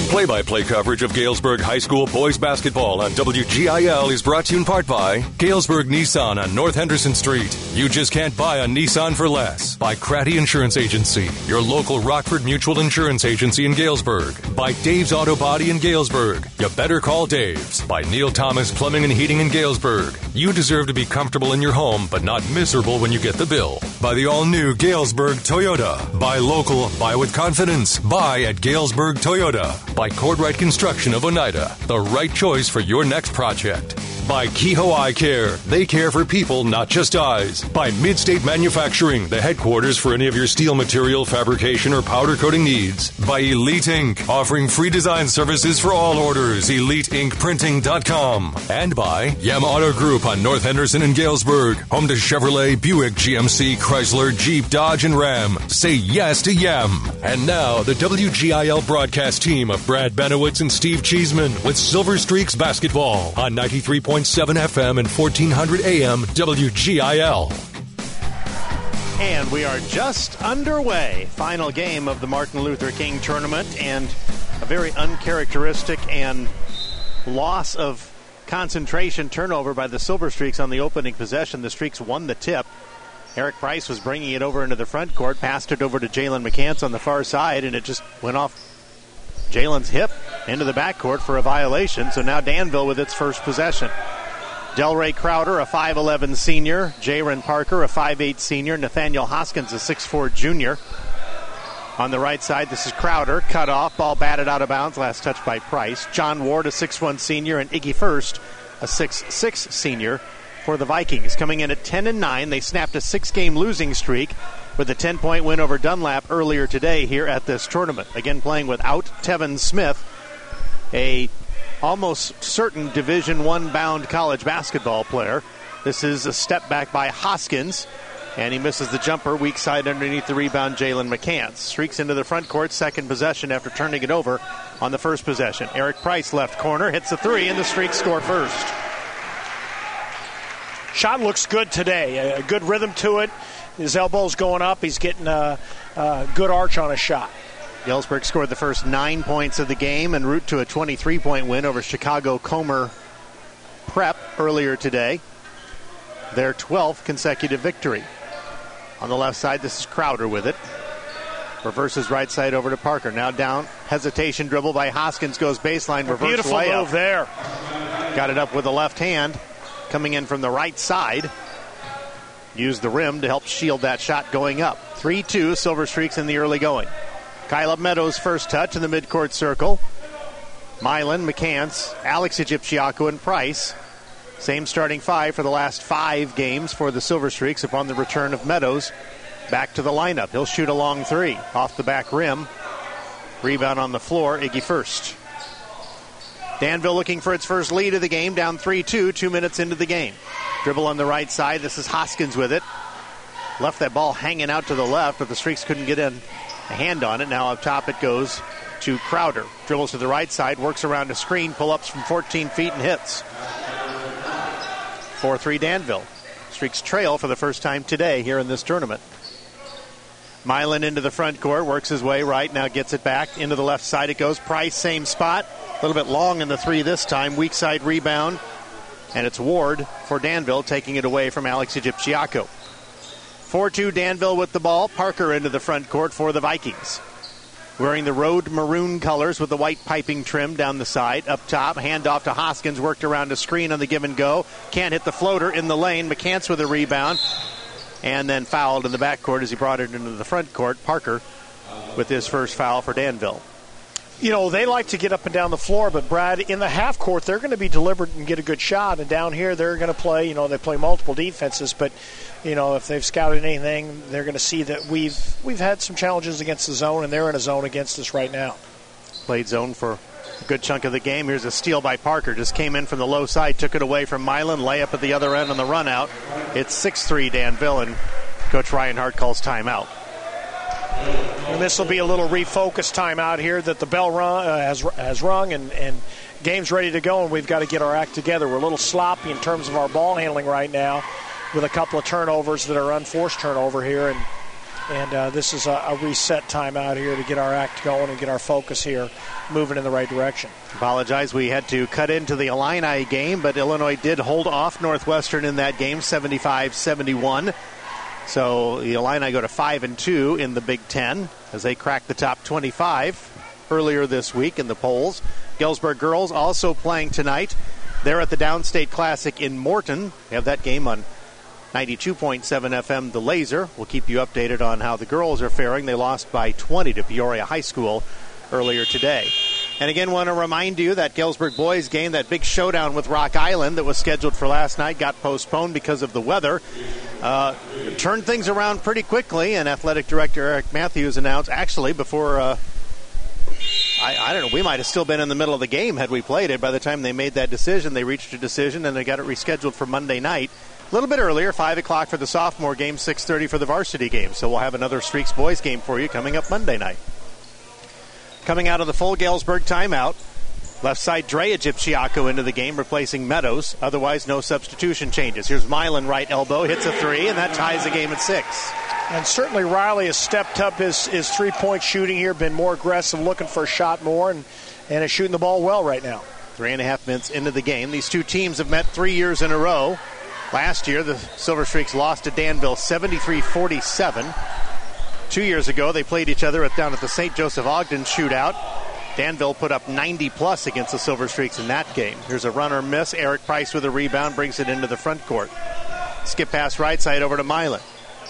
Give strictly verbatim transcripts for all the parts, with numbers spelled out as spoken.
Play-by-play coverage of Galesburg High School boys basketball on W G I L is brought to you in part by Galesburg Nissan on North Henderson Street. You just can't buy a Nissan for less. By Cratty Insurance Agency, your local Rockford Mutual Insurance Agency in Galesburg. By Dave's Auto Body in Galesburg. You better call Dave's. By Neil Thomas Plumbing and Heating in Galesburg. You deserve to be comfortable in your home, but not miserable when you get the bill. By the all-new Galesburg Toyota. Buy local, buy with confidence. Buy at Galesburg Toyota. By Cordwright Construction of Oneida, the right choice for your next project. By Kehoe Eye Care, they care for people, not just eyes. By Midstate Manufacturing, the headquarters for any of your steel material, fabrication, or powder coating needs. By Elite Ink, offering free design services for all orders. elite ink printing dot com. And by Yem Auto Group on North Henderson and Galesburg, home to Chevrolet, Buick, G M C, Chrysler, Jeep, Dodge, and Ram. Say yes to Yem. And now, the W G I L broadcast team of Brad Benowitz and Steve Cheeseman with Silver Streaks Basketball on ninety-three point seven F M and fourteen hundred A M W G I L. And we are just underway. Final game of the Martin Luther King Tournament, and a very uncharacteristic and loss of concentration turnover by the Silver Streaks on the opening possession. The Streaks won the tip. Eric Price was bringing it over into the front court, passed it over to Jalen McCants on the far side, and it just went off Jalen's hip into the backcourt for a violation. So now Danville with its first possession. Delray Crowder, a five eleven senior. Jaron Parker, a five eight senior. Nathaniel Hoskins, a six four junior. On the right side, this is Crowder. Cut off, ball batted out of bounds. Last touch by Price. John Ward, a six one senior. And Iggy First, a six six senior for the Vikings. Coming in at ten and nine. They snapped a six-game losing streak with a ten-point win over Dunlap earlier today here at this tournament. Again, playing without Tevin Smith, a almost certain Division One bound college basketball player. This is a step back by Hoskins, and he misses the jumper. Weak side underneath the rebound, Jalen McCants. Streaks into the front court, second possession after turning it over on the first possession. Eric Price, left corner, hits the three, and the Streaks score first. Shot looks good today. A good rhythm to it. His elbow's going up. He's getting a, a good arch on his shot. Galesburg scored the first nine points of the game en route to a twenty-three point win over Chicago Comer Prep earlier today. Their twelfth consecutive victory. On the left side, this is Crowder with it. Reverses right side over to Parker. Now down. Hesitation dribble by Hoskins. Goes baseline. Reverse beautiful layup. Move there. Got it up with the left hand. Coming in from the right side. Used the rim to help shield that shot going up. three two, Silver Streaks in the early going. Kyle Meadows' first touch in the midcourt circle. Milan, McCants, Alex Egyptiaco, and Price. Same starting five for the last five games for the Silver Streaks upon the return of Meadows back to the lineup. He'll shoot a long three off the back rim. Rebound on the floor, Iggy First. Danville looking for its first lead of the game, down three two, two minutes into the game. Dribble on the right side. This is Hoskins with it. Left that ball hanging out to the left, but the Streaks couldn't get in a hand on it. Now up top it goes to Crowder. Dribbles to the right side, works around a screen, pull-ups from fourteen feet and hits. four three Danville. Streaks trail for the first time today here in this tournament. Milan into the front court, works his way right, now gets it back. Into the left side it goes. Price, same spot. A little bit long in the three this time. Weak side rebound. And it's Ward for Danville, taking it away from Alex Egyptiaco. four two Danville with the ball. Parker into the front court for the Vikings. Wearing the road maroon colors with the white piping trim down the side. Up top, handoff to Hoskins, worked around a screen on the give and go. Can't hit the floater in the lane. McCants with a rebound. And then fouled in the backcourt as he brought it into the front court. Parker with his first foul for Danville. You know, they like to get up and down the floor, but Brad, in the half court, they're going to be deliberate and get a good shot. And down here, they're going to play, you know, they play multiple defenses, but, you know, if they've scouted anything, they're going to see that we've we've had some challenges against the zone, and they're in a zone against us right now. Played zone for a good chunk of the game. Here's a steal by Parker. Just came in from the low side, took it away from Milan. Layup at the other end on the run out. It's six three Danville, and Coach Ryan Hart calls timeout. And this will be a little refocused timeout here that the bell run, uh, has has rung, and, and game's ready to go, and we've got to get our act together. We're a little sloppy in terms of our ball handling right now with a couple of turnovers that are unforced turnover here, and And uh, this is a, a reset timeout here to get our act going and get our focus here moving in the right direction. Apologize, we had to cut into the Illini game, but Illinois did hold off Northwestern in that game, seventy-five seventy-one. So the Illini go to five and two in the Big Ten as they crack the top twenty-five earlier this week in the polls. Galesburg girls also playing tonight. They're at the Downstate Classic in Morton. We have that game on ninety-two point seven F M, The Laser. We'll keep you updated on how the girls are faring. They lost by twenty to Peoria High School earlier today. And again, want to remind you that Galesburg boys game, that big showdown with Rock Island that was scheduled for last night, got postponed because of the weather. Uh, turned things around pretty quickly, and Athletic Director Eric Matthews announced, actually, before, uh, I, I don't know, we might have still been in the middle of the game had we played it. By the time they made that decision, they reached a decision, and they got it rescheduled for Monday night. A little bit earlier, five o'clock for the sophomore game, six thirty for the varsity game. So we'll have another Streaks boys game for you coming up Monday night. Coming out of the full Galesburg timeout, left side Dre Egipciaco into the game, replacing Meadows. Otherwise, no substitution changes. Here's Milan, right elbow, hits a three, and that ties the game at six. And certainly Riley has stepped up his, his three-point shooting here, been more aggressive, looking for a shot more, and, and is shooting the ball well right now. Three and a half minutes into the game. These two teams have met three years in a row. Last year, the Silver Streaks lost to Danville seventy-three forty-seven. Two years ago, they played each other at, down at the Saint Joseph Ogden shootout. Danville put up ninety plus against the Silver Streaks in that game. Here's a runner miss. Eric Price with a rebound, brings it into the front court. Skip pass right side over to Milan.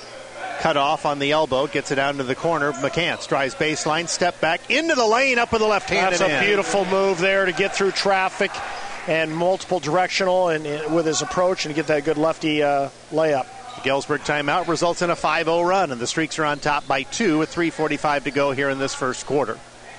Cut off on the elbow, gets it down to the corner. McCants drives baseline, step back into the lane, up with the left hand. That's a in. beautiful move there to get through traffic and multiple directional and, and with his approach and get that good lefty uh, layup. The Galesburg timeout results in a five oh run, and the Streaks are on top by two with three forty-five to go here in this first quarter.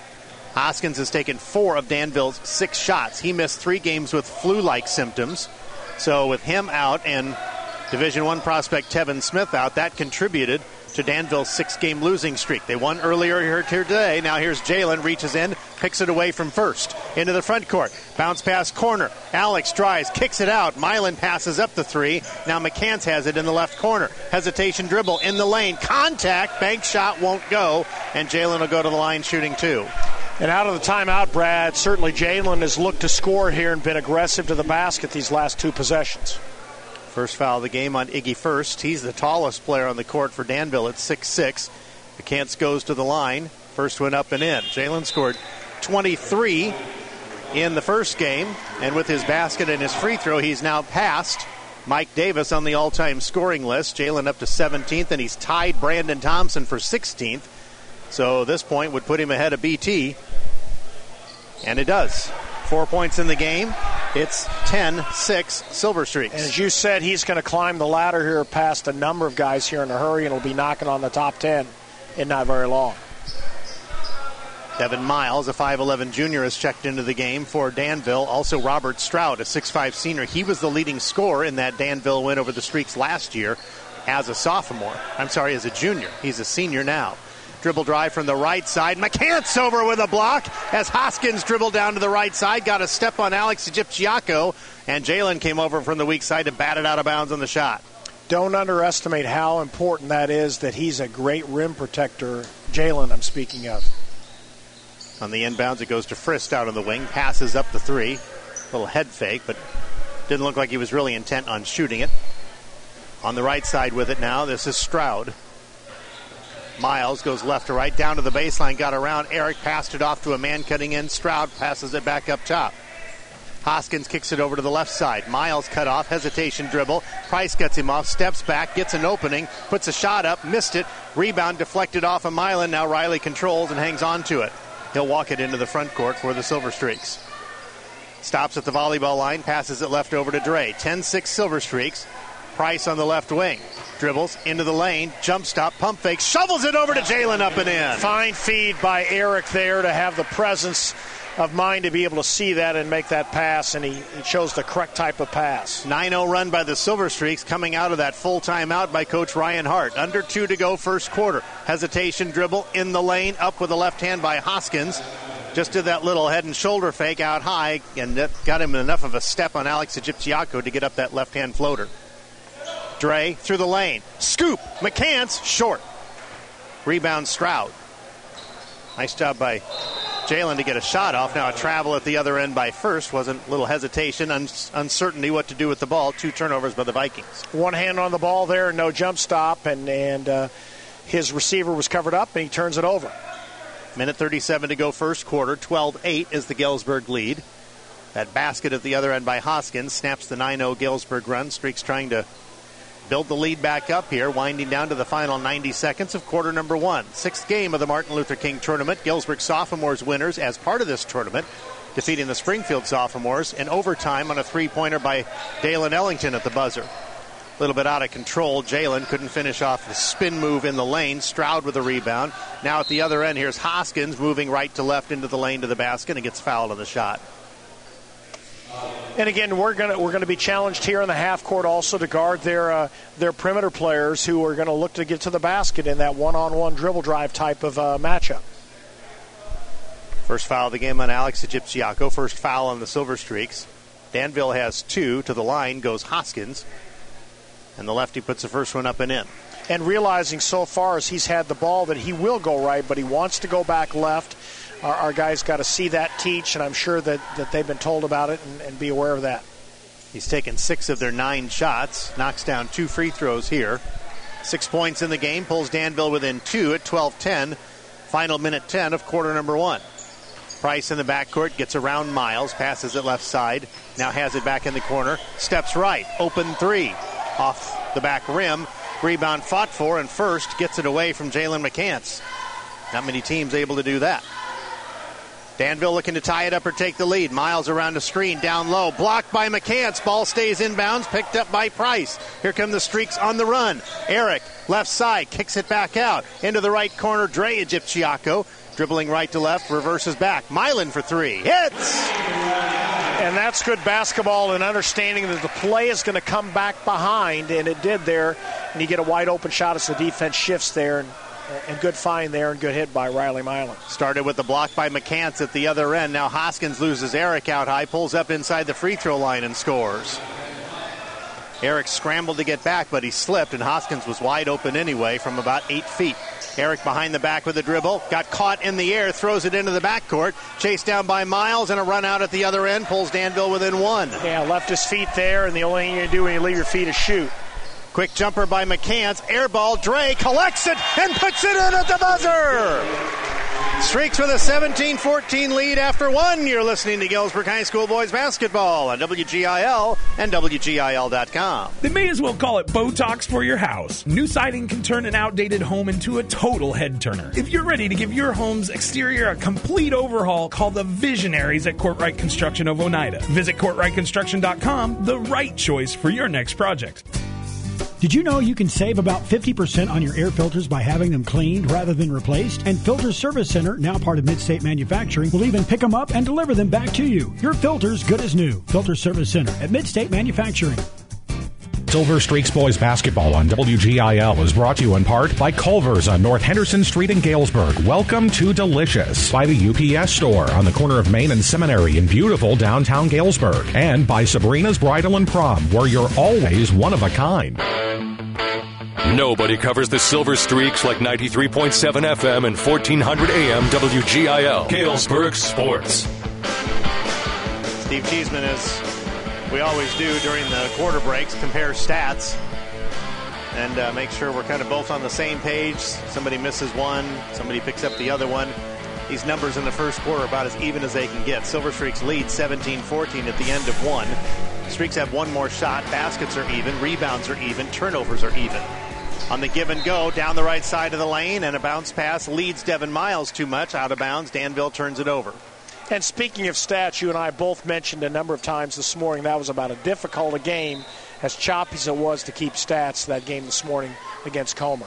Hoskins has taken four of Danville's six shots. He missed three games with flu-like symptoms. So with him out and Division One prospect Tevin Smith out, that contributed to Danville's six-game losing streak. They won earlier here today. Now here's Jalen, reaches in, picks it away from first. Into the front court. Bounce pass corner. Alex drives, kicks it out. Milan passes up the three. Now McCants has it in the left corner. Hesitation dribble in the lane. Contact. Bank shot won't go. And Jalen will go to the line shooting two. And out of the timeout, Brad, certainly Jalen has looked to score here and been aggressive to the basket these last two possessions. First foul of the game on Iggy First. He's the tallest player on the court for Danville at six six. McCants goes to the line. First one up and in. Jalen scored twenty-three in the first game. And with his basket and his free throw, he's now passed Mike Davis on the all-time scoring list. Jalen up to seventeenth, and he's tied Brandon Thompson for sixteenth. So this point would put him ahead of B T. And it does. Four points in the game. It's ten six Silver Streaks. And as you said, he's going to climb the ladder here past a number of guys here in a hurry, and will be knocking on the top ten in not very long. Devin Miles, a five eleven junior, has checked into the game for Danville. Also Robert Stroud, a six five senior. He was the leading scorer in that Danville win over the Streaks last year as a sophomore. I'm sorry, as a junior. He's a senior now. Dribble drive from the right side. McCants over with a block as Hoskins dribbled down to the right side. Got a step on Alex Egipciaco, and Jalen came over from the weak side to bat it out of bounds on the shot. Don't underestimate how important that is, that he's a great rim protector. Jalen, I'm speaking of. On the inbounds, it goes to Frist out on the wing. Passes up the three. Little head fake, but didn't look like he was really intent on shooting it. On the right side with it now, this is Stroud. Miles goes left to right, down to the baseline, got around. Eric passed it off to a man cutting in. Stroud passes it back up top. Hoskins kicks it over to the left side. Miles cut off, hesitation dribble. Price gets him off, steps back, gets an opening, puts a shot up, missed it. Rebound deflected off of Milan. Now Riley controls and hangs on to it. He'll walk it into the front court for the Silver Streaks. Stops at the volleyball line, passes it left over to Dre. ten six Silver Streaks. Price on the left wing. Dribbles into the lane, jump stop, pump fake, shovels it over to Jalen up and in. Fine feed by Eric there to have the presence of mind to be able to see that and make that pass, and he, he chose the correct type of pass. nine oh run by the Silver Streaks coming out of that full timeout by Coach Ryan Hart. Under two to go first quarter. Hesitation dribble in the lane, up with the left hand by Hoskins. Just did that little head and shoulder fake out high, and that got him enough of a step on Alex Egipciaco to get up that left-hand floater. Dre through the lane. Scoop. McCants short. Rebound Stroud. Nice job by Jalen to get a shot off. Now a travel at the other end by First. Wasn't a little hesitation, un- uncertainty what to do with the ball. Two turnovers by the Vikings. One hand on the ball there, no jump stop, and, and uh, his receiver was covered up, and he turns it over. Minute thirty-seven to go first quarter. twelve eight is the Galesburg lead. That basket at the other end by Hoskins snaps the nine oh Galesburg run. Streaks trying to build the lead back up here, winding down to the final ninety seconds of quarter number one. Sixth game of the Martin Luther King Tournament. Galesburg Sophomores winners as part of this tournament, defeating the Springfield Sophomores in overtime on a three-pointer by Dalen Ellington at the buzzer. A little bit out of control. Jalen couldn't finish off the spin move in the lane. Stroud with a rebound. Now at the other end, here's Hoskins moving right to left into the lane to the basket and gets fouled on the shot. And again, we're gonna we're gonna be challenged here in the half court also to guard their uh, their perimeter players who are going to look to get to the basket in that one-on-one dribble drive type of uh, matchup. First foul of the game on Alex Egipciaco. First foul on the Silver Streaks. Danville has two. To the line goes Hoskins, and the lefty puts the first one up and in. And realizing so far as he's had the ball that he will go right, but he wants to go back left. Our, our guys got to see that teach, and I'm sure that, that they've been told about it and, and be aware of that. He's taken six of their nine shots, knocks down two free throws here. Six points in the game, pulls Danville within two at twelve ten. Final minute ten of quarter number one. Price in the backcourt, gets around Miles, passes it left side, now has it back in the corner, steps right, open three, off the back rim. Rebound fought for, and First gets it away from Jalen McCants. Not many teams able to do that. Danville looking to tie it up or take the lead. Miles around the screen, down low, blocked by McCants. Ball stays inbounds, picked up by Price. Here come the Streaks on the run. Eric, left side, kicks it back out. Into the right corner, Dre Egipciaco. Dribbling right to left, reverses back. Milan for three. Hits! And that's good basketball and understanding that the play is going to come back behind, and it did there. And you get a wide open shot as the defense shifts there. And And good find there and good hit by Riley Milan. Started with the block by McCants at the other end. Now Hoskins loses Eric out high, pulls up inside the free throw line and scores. Eric scrambled to get back, but he slipped, and Hoskins was wide open anyway from about eight feet. Eric behind the back with a dribble, got caught in the air, throws it into the backcourt, chased down by Miles, and a run out at the other end, pulls Danville within one. Yeah, left his feet there, and the only thing you do when you leave your feet is shoot. Quick jumper by McCants, air ball, Dre collects it and puts it in at the buzzer. Streaks with a seventeen fourteen lead after one. You're listening to Galesburg High School boys basketball on W G I L and W G I L dot com. They may as well call it Botox for your house. New siding can turn an outdated home into a total head turner. If you're ready to give your home's exterior a complete overhaul, call the visionaries at Courtright Construction of Oneida. Visit Courtright Construction dot com, the right choice for your next project. Did you know you can save about fifty percent on your air filters by having them cleaned rather than replaced? And Filter Service Center, now part of Midstate Manufacturing, will even pick them up and deliver them back to you. Your filter's good as new. Filter Service Center at Midstate Manufacturing. Silver Streaks Boys Basketball on W G I L is brought to you in part by Culver's on North Henderson Street in Galesburg. Welcome to Delicious. By the U P S Store on the corner of Main and Seminary in beautiful downtown Galesburg. And by Sabrina's Bridal and Prom, where you're always one of a kind. Nobody covers the Silver Streaks like ninety-three point seven F M and fourteen hundred A M W G I L. Galesburg Sports. Steve Cheeseman, as we always do during the quarter breaks, compare stats and uh, make sure we're kind of both on the same page. Somebody misses one, somebody picks up the other one. These numbers in the first quarter are about as even as they can get. Silver Streaks lead seventeen fourteen at the end of one. Streaks have one more shot. Baskets are even. Rebounds are even. Turnovers are even. On the give and go, down the right side of the lane, and a bounce pass leads Devin Miles too much. Out of bounds, Danville turns it over. And speaking of stats, you and I both mentioned a number of times this morning that was about as difficult a game, as choppy as it was to keep stats, that game this morning against Comer.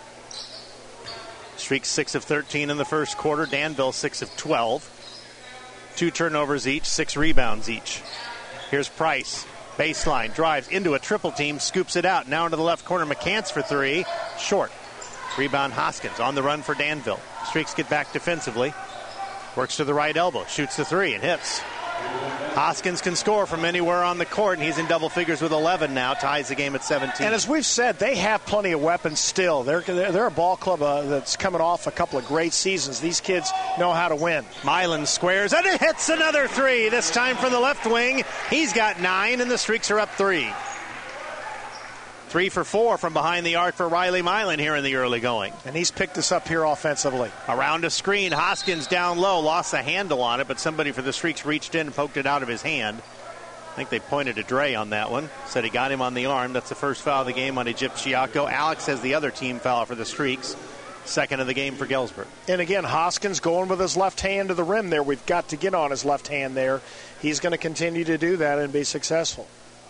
Streaks six of thirteen in the first quarter. Danville six of twelve. Two turnovers each, six rebounds each. Here's Price. Baseline, drives into a triple team, scoops it out. Now into the left corner, McCants for three. Short. Rebound Hoskins on the run for Danville. Streaks get back defensively. Works to the right elbow, shoots the three and hits. Hoskins can score from anywhere on the court, and he's in double figures with eleven now, ties the game at seventeen. And as we've said, they have plenty of weapons still. They're, they're a ball club uh, that's coming off a couple of great seasons. These kids know how to win. Milan squares, and it hits another three, this time from the left wing. He's got nine, and the Streaks are up three. Three for four from behind the arc for Riley Milan here in the early going. And he's picked us up here offensively. Around a screen, Hoskins down low, lost the handle on it, but somebody for the Streaks reached in and poked it out of his hand. I think they pointed to Dre on that one. Said he got him on the arm. That's the first foul of the game on Egyptiaco. Alex has the other team foul for the Streaks. Second of the game for Galesburg. And again, Hoskins going with his left hand to the rim there. We've got to get on his left hand there. He's going to continue to do that and be successful.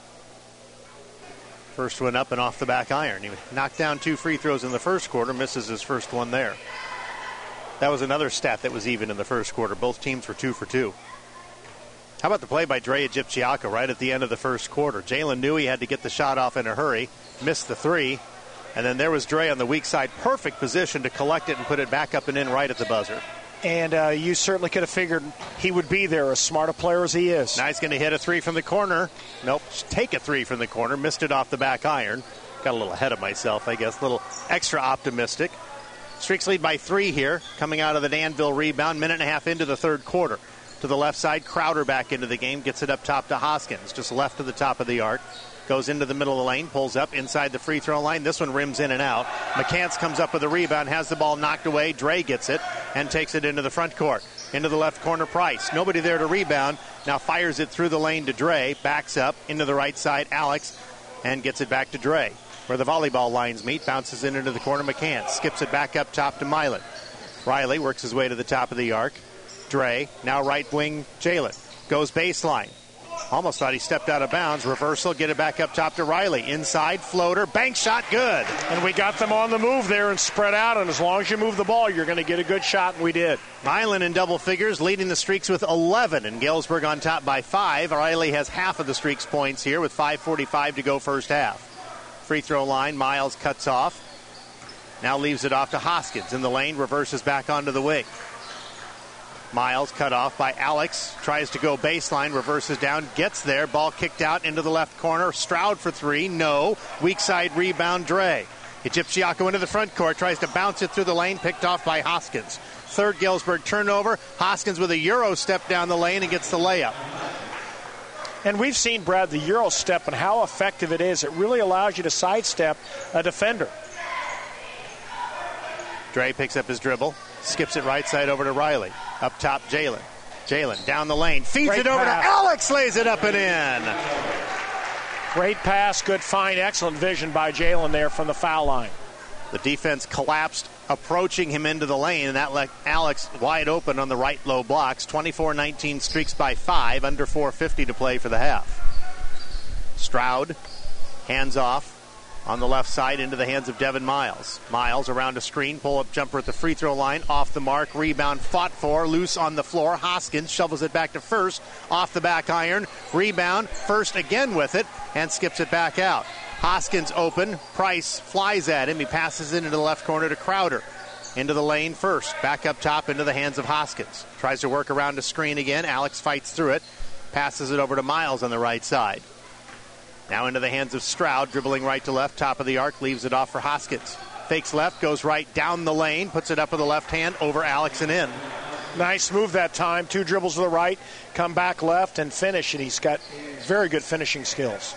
First one up and off the back iron. He knocked down two free throws in the first quarter, misses his first one there. That was another stat that was even in the first quarter. Both teams were two for two. How about the play by Dre Egyptiaco right at the end of the first quarter? Jalen knew he had to get the shot off in a hurry, missed the three, and then there was Dre on the weak side. Perfect position to collect it and put it back up and in right at the buzzer. And uh, you certainly could have figured he would be there, as smart a player as he is. Now he's going to hit a three from the corner. Nope, take a three from the corner. Missed it off the back iron. Got a little ahead of myself, I guess. A little extra optimistic. Streaks lead by three here, coming out of the Danville rebound. Minute and a half into the third quarter. To the left side, Crowder back into the game. Gets it up top to Hoskins, just left of the top of the arc. Goes into the middle of the lane, pulls up inside the free throw line. This one rims in and out. McCants comes up with a rebound, has the ball knocked away. Dre gets it and takes it into the front court. Into the left corner, Price. Nobody there to rebound. Now fires it through the lane to Dre. Backs up into the right side, Alex, and gets it back to Dre. Where the volleyball lines meet, bounces in into the corner, McCants. Skips it back up top to Milan. Riley works his way to the top of the arc. Dre, now right wing, Jalen. Goes baseline. Almost thought he stepped out of bounds. Reversal, get it back up top to Riley. Inside, floater, bank shot, good. And we got them on the move there and spread out, and as long as you move the ball, you're going to get a good shot, and we did. Milan in double figures, leading the Streaks with eleven, and Galesburg on top by five. Riley has half of the Streaks points here with five forty-five to go first half. Free throw line, Miles cuts off. Now leaves it off to Hoskins in the lane, reverses back onto the wing. Miles cut off by Alex, tries to go baseline, reverses down, gets there, ball kicked out into the left corner. Stroud for three, no. Weak side rebound, Dre. Egyptiaco into the front court, tries to bounce it through the lane, picked off by Hoskins. Third Galesburg turnover. Hoskins with a Euro step down the lane and gets the layup. And we've seen, Brad, the Euro step and how effective it is. It really allows you to sidestep a defender. Dre picks up his dribble, skips it right side over to Riley. Up top, Jalen. Jalen down the lane, feeds Great it over pass. to Alex, lays it up and in. Great pass, good find, excellent vision by Jalen there from the foul line. The defense collapsed, approaching him into the lane, and that left Alex wide open on the right low blocks. twenty-four nineteen Streaks by five, under four fifty to play for the half. Stroud, hands off. On the left side into the hands of Devin Miles. Miles around a screen, pull-up jumper at the free throw line, off the mark, rebound fought for, loose on the floor. Hoskins shovels it back to First, off the back iron, rebound, First again with it, and skips it back out. Hoskins open, Price flies at him, he passes it into the left corner to Crowder. Into the lane First, back up top into the hands of Hoskins. Tries to work around a screen again, Alex fights through it, passes it over to Miles on the right side. Now into the hands of Stroud, dribbling right to left, top of the arc, leaves it off for Hoskins. Fakes left, goes right down the lane, puts it up with the left hand, over Alex and in. Nice move that time. Two dribbles to the right, come back left and finish, and he's got very good finishing skills.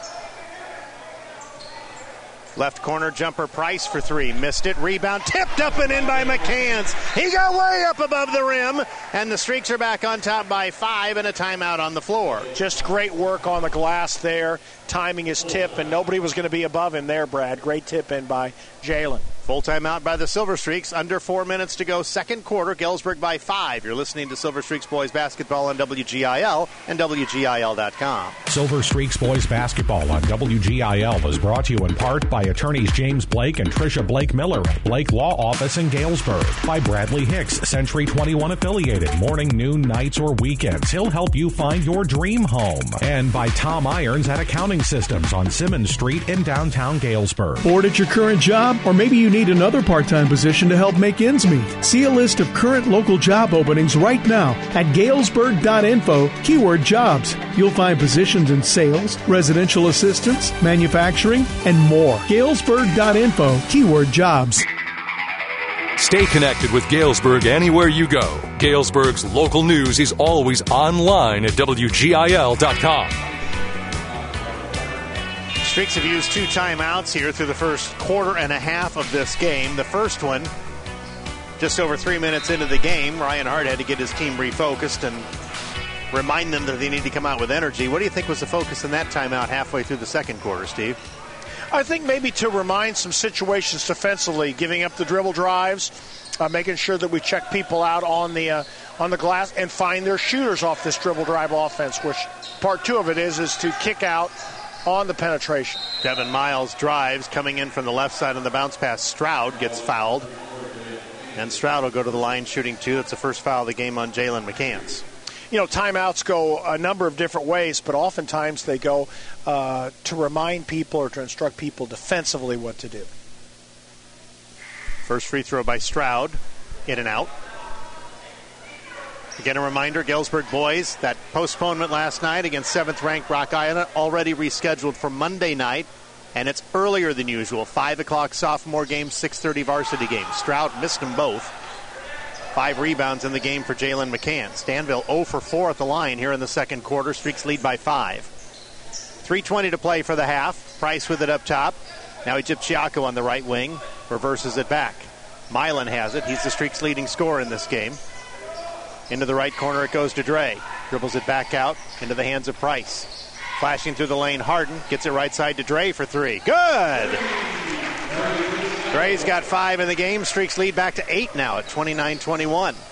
Left corner jumper, Price for three. Missed it. Rebound tipped up and in by McCants. He got way up above the rim, and the Streaks are back on top by five and a timeout on the floor. Just great work on the glass there, timing his tip, and nobody was going to be above him there, Brad. Great tip in by Jalen. Full timeout by the Silver Streaks. Under four minutes to go. Second quarter. Galesburg by five. You're listening to Silver Streaks Boys Basketball on W G I L and W G I L dot com. Silver Streaks Boys Basketball on W G I L is brought to you in part by attorneys James Blake and Tricia Blake Miller at Blake Law Office in Galesburg. By Bradley Hicks, Century twenty-one affiliated. Morning, noon, nights, or weekends. He'll help you find your dream home. And by Tom Irons at Accounting Systems on Simmons Street in downtown Galesburg. Bored at your current job? Or maybe you need need another part-time position to help make ends meet. See a list of current local job openings right now at galesburg dot info, keyword jobs. You'll find positions in sales, residential assistance, manufacturing, and more. galesburg dot info, keyword jobs. Stay connected with Galesburg anywhere you go. Galesburg's local news is always online at W G I L dot com. Streaks have used two timeouts here through the first quarter and a half of this game. The first one, just over three minutes into the game, Ryan Hart had to get his team refocused and remind them that they need to come out with energy. What do you think was the focus in that timeout halfway through the second quarter, Steve? I think maybe to remind some situations defensively, giving up the dribble drives, uh, making sure that we check people out on the uh, on the glass and find their shooters off this dribble drive offense, which part two of it is, is to kick out on the penetration. Devin Miles drives, coming in from the left side on the bounce pass. Stroud gets fouled. And Stroud will go to the line shooting two. That's the first foul of the game on Jalen McCants. You know, timeouts go a number of different ways, but oftentimes they go uh, to remind people or to instruct people defensively what to do. First free throw by Stroud. In and out. Again, a reminder, Galesburg boys, that postponement last night against seventh-ranked Rock Island already rescheduled for Monday night, and it's earlier than usual. five o'clock sophomore game, six thirty varsity game. Stroud missed them both. Five rebounds in the game for Jalen McCants. Danville zero for four at the line here in the second quarter. Streaks lead by five. three twenty to play for the half. Price with it up top. Now Egyptiaco on the right wing. Reverses it back. Milan has it. He's the Streaks' leading scorer in this game. Into the right corner it goes to Dre. Dribbles it back out into the hands of Price. Flashing through the lane, Harden gets it right side to Dre for three. Good! Dre's got five in the game. Streaks lead back to eight now at twenty-nine twenty-one. In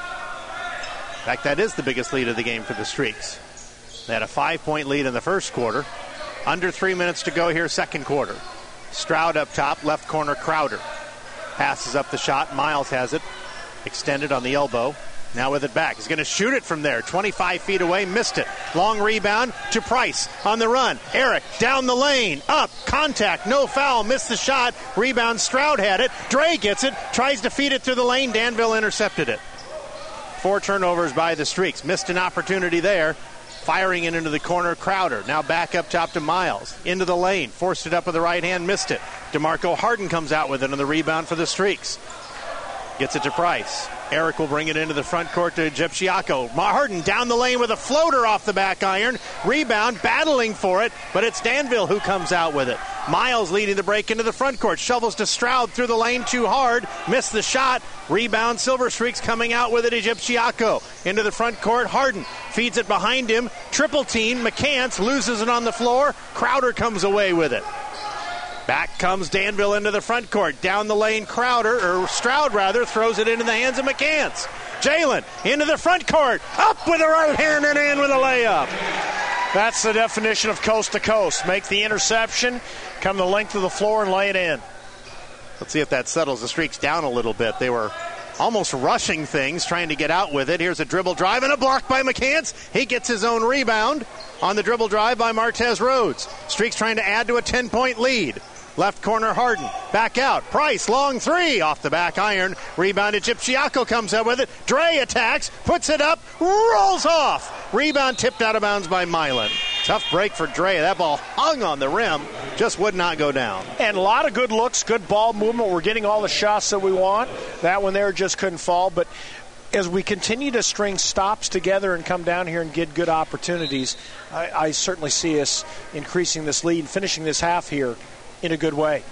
fact, that is the biggest lead of the game for the Streaks. They had a five-point lead in the first quarter. Under three minutes to go here, second quarter. Stroud up top, left corner Crowder. Passes up the shot. Miles has it. Extended on the elbow. Now with it back. He's going to shoot it from there. twenty-five feet away. Missed it. Long rebound to Price on the run. Eric down the lane. Up. Contact. No foul. Missed the shot. Rebound. Stroud had it. Dre gets it. Tries to feed it through the lane. Danville intercepted it. Four turnovers by the Streaks. Missed an opportunity there. Firing it into the corner. Crowder. Now back up top to Miles. Into the lane. Forced it up with the right hand. Missed it. DeMarco Harden comes out with it on the rebound for the Streaks. Gets it to Price. Eric will bring it into the front court to Egyptiaco. Harden down the lane with a floater off the back iron. Rebound, battling for it, but it's Danville who comes out with it. Miles leading the break into the front court. Shovels to Stroud through the lane too hard. Missed the shot. Rebound, Silver Streaks coming out with it. Egyptiaco into the front court. Harden feeds it behind him. Triple team. McCants loses it on the floor. Crowder comes away with it. Back comes Danville into the front court. Down the lane, Crowder, or Stroud rather, throws it into the hands of McCants. Jalen into the front court. Up with the right hand and in with a layup. That's the definition of coast to coast. Make the interception, come the length of the floor and lay it in. Let's see if that settles the Streaks down a little bit. They were almost rushing things, trying to get out with it. Here's a dribble drive and a block by McCants. He gets his own rebound on the dribble drive by Martez Rhodes. Streaks trying to add to a ten-point lead. Left corner, Harden. Back out. Price, long three. Off the back iron. Rebound, Egyptiaco comes out with it. Dre attacks, puts it up, rolls off. Rebound tipped out of bounds by Milan. Tough break for Dre. That ball hung on the rim. Just would not go down. And a lot of good looks, good ball movement. We're getting all the shots that we want. That one there just couldn't fall. But as we continue to string stops together and come down here and get good opportunities, I, I certainly see us increasing this lead and finishing this half here in a good way.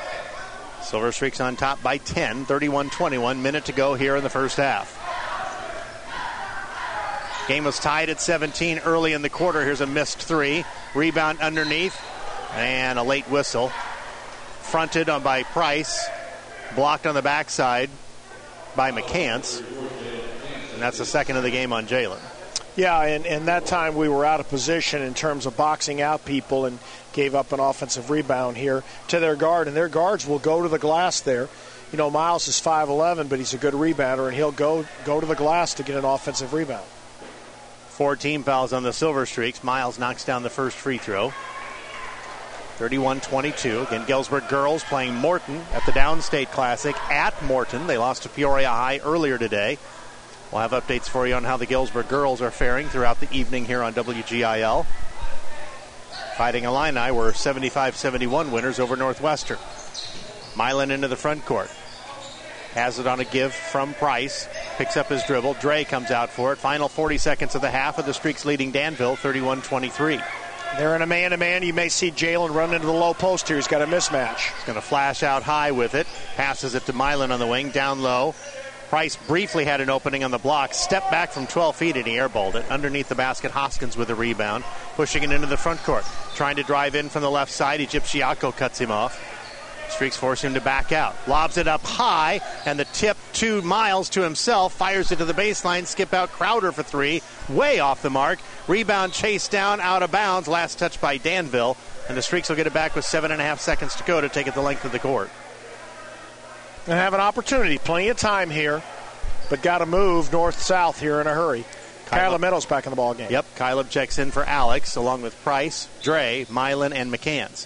Silver Streaks on top by ten, thirty-one twenty-one. Minute to go here in the first half. Game was tied at seventeen early in the quarter. Here's a missed three. Rebound underneath. And a late whistle. Fronted on by Price. Blocked on the backside by McCants. And that's the second of the game on Jalen. Yeah, and, and that time we were out of position in terms of boxing out people and gave up an offensive rebound here to their guard. And their guards will go to the glass there. You know, Miles is five eleven, but he's a good rebounder, and he'll go, go to the glass to get an offensive rebound. Four team fouls on the Silver Streaks. Miles knocks down the first free throw. thirty-one twenty-two. Again, Galesburg girls playing Morton at the Downstate Classic at Morton. They lost to Peoria High earlier today. We'll have updates for you on how the Galesburg girls are faring throughout the evening here on W G I L. Fighting Illini were seventy-five seventy-one winners over Northwestern. Milan into the front court. Has it on a give from Price. Picks up his dribble. Dre comes out for it. Final forty seconds of the half, of the Streaks leading Danville thirty-one twenty-three. They're in a man-to-man. You may see Jalen run into the low post here. He's got a mismatch. He's going to flash out high with it. Passes it to Milan on the wing. Down low. Price briefly had an opening on the block. Stepped back from twelve feet and he airballed it. Underneath the basket, Hoskins with a rebound. Pushing it into the front court. Trying to drive in from the left side. Egyptiaco cuts him off. Streaks force him to back out. Lobs it up high, and the tip to Miles to himself. Fires it to the baseline. Skip out Crowder for three. Way off the mark. Rebound chased down, out of bounds. Last touch by Danville. And the Streaks will get it back with seven and a half seconds to go to take it the length of the court. And have an opportunity. Plenty of time here, but got to move north-south here in a hurry. Kyla Meadows back in the ball game. Yep, Kyla checks in for Alex, along with Price, Dre, Milan, and McCanns.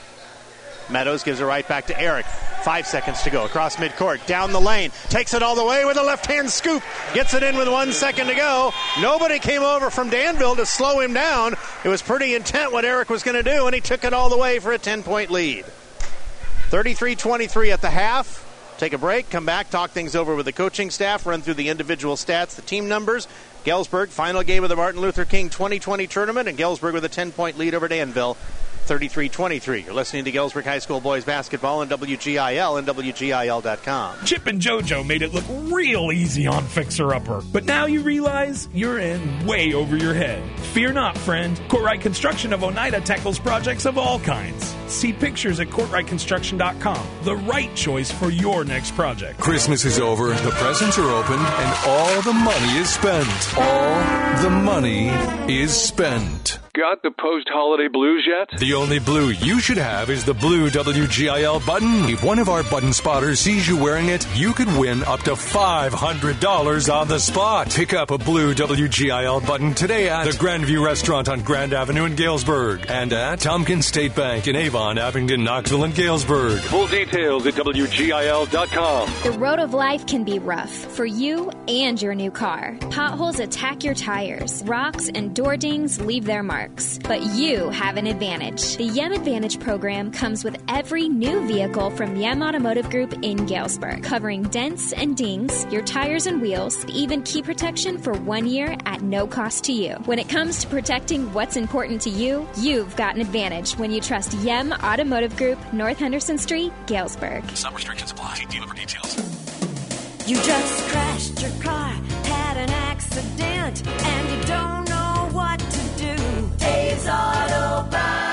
Meadows gives it right back to Eric. Five seconds to go. Across midcourt. Down the lane. Takes it all the way with a left-hand scoop. Gets it in with one second to go. Nobody came over from Danville to slow him down. It was pretty intent what Eric was going to do, and he took it all the way for a ten-point lead. thirty-three twenty-three at the half. Take a break, come back, talk things over with the coaching staff, run through the individual stats, the team numbers. Galesburg, final game of the Martin Luther King twenty twenty tournament, and Galesburg with a ten-point lead over Danville. thirty-three twenty-three. You're listening to Galesburg High School boys basketball on W G I L and W G I L dot com. Chip and JoJo made it look real easy on Fixer Upper, but now you realize you're in way over your head. Fear not, friend. Courtright Construction of Oneida tackles projects of all kinds. See pictures at courtright construction dot com. The right choice for your next project. Christmas is over, the presents are opened, and all the money is spent. All the money is spent. Got the post-holiday blues yet? The only blue you should have is the blue W G I L button. If one of our button spotters sees you wearing it, you could win up to five hundred dollars on the spot. Pick up a blue W G I L button today at the Grandview Restaurant on Grand Avenue in Galesburg and at Tompkins State Bank in Avon, Abingdon, Knoxville, and Galesburg. Full details at W G I L dot com. The road of life can be rough for you and your new car. Potholes attack your tires. Rocks and door dings leave their mark. But you have an advantage. The Yem Advantage program comes with every new vehicle from Yem Automotive Group in Galesburg, covering dents and dings, your tires and wheels, even key protection for one year at no cost to you. When it comes to protecting what's important to you, you've got an advantage when you trust Yem Automotive Group, North Henderson Street, Galesburg. Some restrictions apply. See dealer for details. You just crashed your car, had an accident, and you don't know what to do. Dave's Auto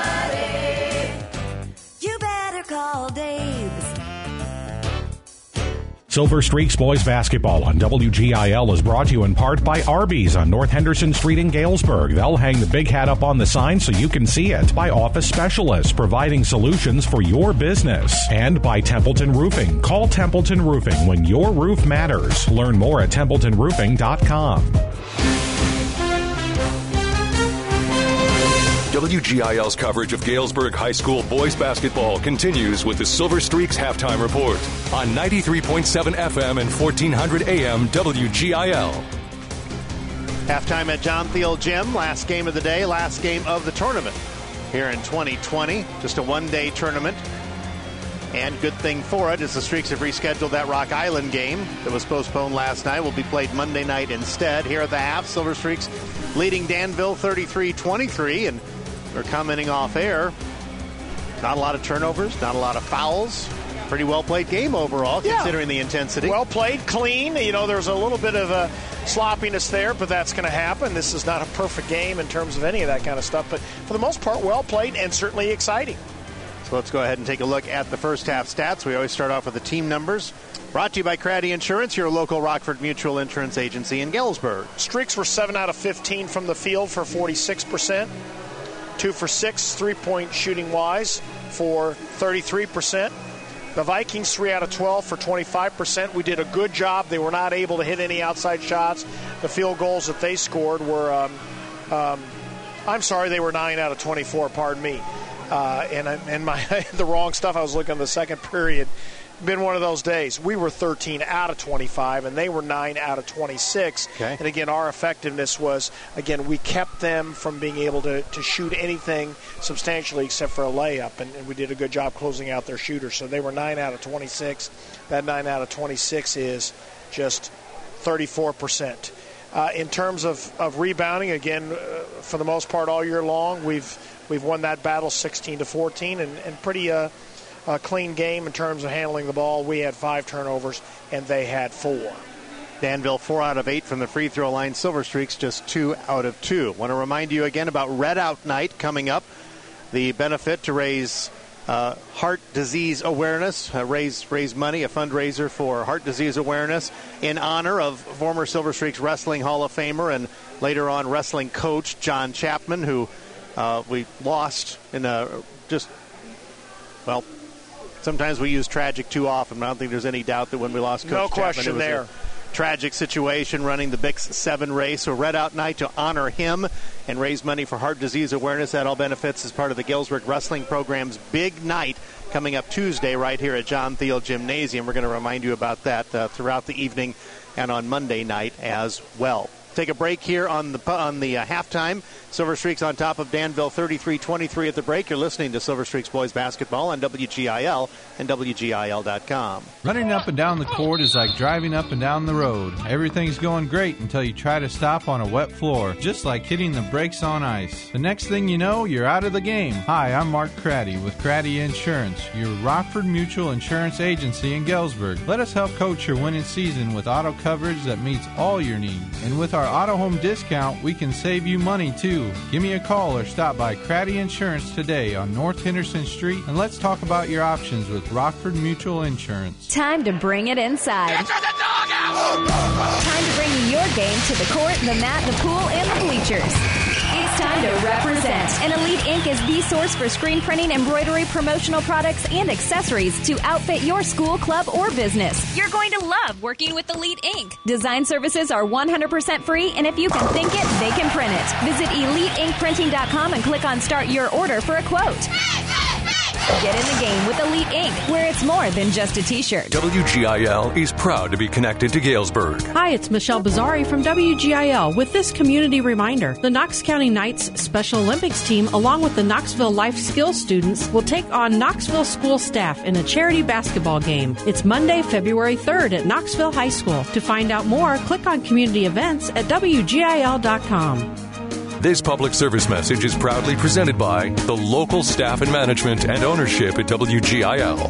Body. You better call Dave's. Silver Streaks boys basketball on W G I L is brought to you in part by Arby's on North Henderson Street in Galesburg. They'll hang the big hat up on the sign so you can see it. By Office Specialists, providing solutions for your business. And by Templeton Roofing. Call Templeton Roofing when your roof matters. Learn more at templeton roofing dot com. W G I L's coverage of Galesburg High School boys basketball continues with the Silver Streaks halftime report on ninety-three point seven F M and fourteen hundred A M W G I L. Halftime at John Thiel Gym. Last game of the day, last game of the tournament here in twenty twenty. Just a one-day tournament. And good thing for it is the Streaks have rescheduled that Rock Island game that was postponed last night. Will be played Monday night instead. Here at the half, Silver Streaks leading Danville thirty-three twenty-three. And we're commenting off air. Not a lot of turnovers, not a lot of fouls. Pretty well played game overall, yeah, considering the intensity. Well played, clean. You know, there's a little bit of a sloppiness there, but that's going to happen. This is not a perfect game in terms of any of that kind of stuff. But for the most part, well played and certainly exciting. So let's go ahead and take a look at the first half stats. We always start off with the team numbers. Brought to you by Craddy Insurance, your local Rockford Mutual Insurance Agency in Galesburg. Streaks were seven out of fifteen from the field for forty-six percent. Two for six, three-point shooting-wise for thirty-three percent. The Vikings, three out of twelve for twenty-five percent. We did a good job. They were not able to hit any outside shots. The field goals that they scored were, um, um, I'm sorry, they were nine out of twenty-four, pardon me. uh, and I, and my the wrong stuff. I was looking at the second period. Been one of those days. We were thirteen out of twenty-five, and they were nine out of twenty-six. Okay. And again, our effectiveness was, again, we kept them from being able to, to shoot anything substantially except for a layup, and, and we did a good job closing out their shooters. So they were nine out of twenty-six. That nine out of twenty-six is just thirty-four percent. Uh, in terms of, of rebounding, again, uh, for the most part all year long, we've we've won that battle sixteen to fourteen, and, and pretty uh, a clean game in terms of handling the ball. We had five turnovers, and they had four. Danville, four out of eight from the free throw line. Silver Streaks, just two out of two. Want to remind you again about Red Out Night coming up. The benefit to raise uh, heart disease awareness, uh, raise raise money, a fundraiser for heart disease awareness in honor of former Silver Streaks Wrestling Hall of Famer and later on wrestling coach John Chapman, who uh, we lost in a just, well, sometimes we use tragic too often. I don't think there's any doubt that when we lost Coach no Chapman, question it was there. a tragic situation running the B I C seven race. So Red Out Night to honor him and raise money for heart disease awareness. That all benefits as part of the Galesburg Wrestling Program's big night coming up Tuesday right here at John Thiel Gymnasium. We're going to remind you about that uh, throughout the evening and on Monday night as well. Take a break here on the on the uh, halftime. Silver Streaks on top of Danville thirty-three twenty-three at the break. You're listening to Silver Streaks Boys Basketball on W G I L and W G I L dot com. Running up and down the court is like driving up and down the road. Everything's going great until you try to stop on a wet floor, just like hitting the brakes on ice. The next thing you know, you're out of the game. Hi, I'm Mark Craddy with Craddy Insurance, your Rockford Mutual Insurance Agency in Galesburg. Let us help coach your winning season with auto coverage that meets all your needs. And with our auto home discount, we can save you money too. Give me a call or stop by Craddy Insurance today on North Henderson Street, and let's talk about your options with Rockford Mutual Insurance. Time to bring it inside. Get the dog out! Time to bring your game to the court, the mat, the pool, and the bleachers. It's time to represent. And Elite Ink is the source for screen printing, embroidery, promotional products, and accessories to outfit your school, club, or business. You're going to love working with Elite Ink. Design services are one hundred percent free, and if you can think it, they can print it. Visit elite ink printing dot com and click on Start Your Order for a quote. Get in the game with Elite Ink, where it's more than just a t-shirt. W G I L is proud to be connected to Galesburg. Hi, it's Michelle Bazzari from W G I L with this community reminder. The Knox County Knights Special Olympics team, along with the Knoxville Life Skills students, will take on Knoxville school staff in a charity basketball game. It's Monday, February third at Knoxville High School. To find out more, click on community events at W G I L dot com. This public service message is proudly presented by the local staff and management and ownership at W G I L.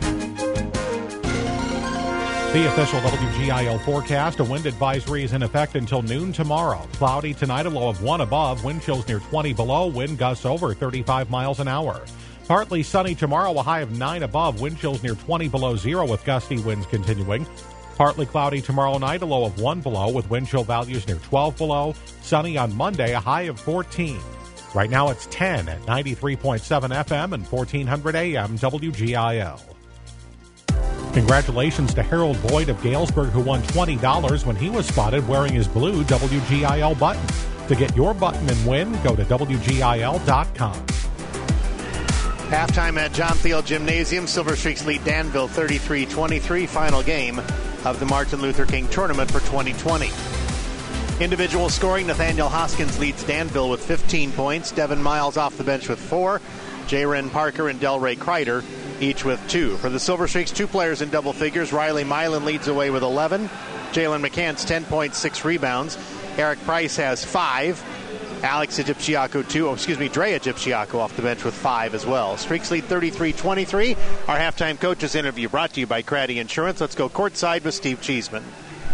The official W G I L forecast, a wind advisory is in effect until noon tomorrow. Cloudy tonight, a low of one above, wind chills near twenty below, wind gusts over thirty-five miles an hour. Partly sunny tomorrow, a high of nine above, wind chills near twenty below zero with gusty winds continuing. Partly cloudy tomorrow night, a low of one below with wind chill values near twelve below. Sunny on Monday, a high of fourteen. Right now it's ten at ninety-three point seven F M and fourteen hundred A M W G I L. Congratulations to Harold Boyd of Galesburg, who won twenty dollars when he was spotted wearing his blue W G I L button. To get your button and win, go to W G I L dot com. Halftime at John Thiel Gymnasium. Silver Streaks lead Danville thirty-three twenty-three. Final game of the Martin Luther King Tournament for twenty twenty. Individual scoring, Nathaniel Hoskins leads Danville with fifteen points. Devin Miles off the bench with four. J-Ren Parker and Delray Kreider each with two. For the Silver Streaks, two players in double figures. Riley Milan leads away with eleven. Jalen McCants, ten points, six rebounds. Eric Price has five. Alex Egyptiaco, two. Oh, excuse me, Dre Egyptiaco off the bench with five as well. Streaks lead thirty-three twenty-three. Our halftime coaches interview brought to you by Craddy Insurance. Let's go courtside with Steve Cheeseman.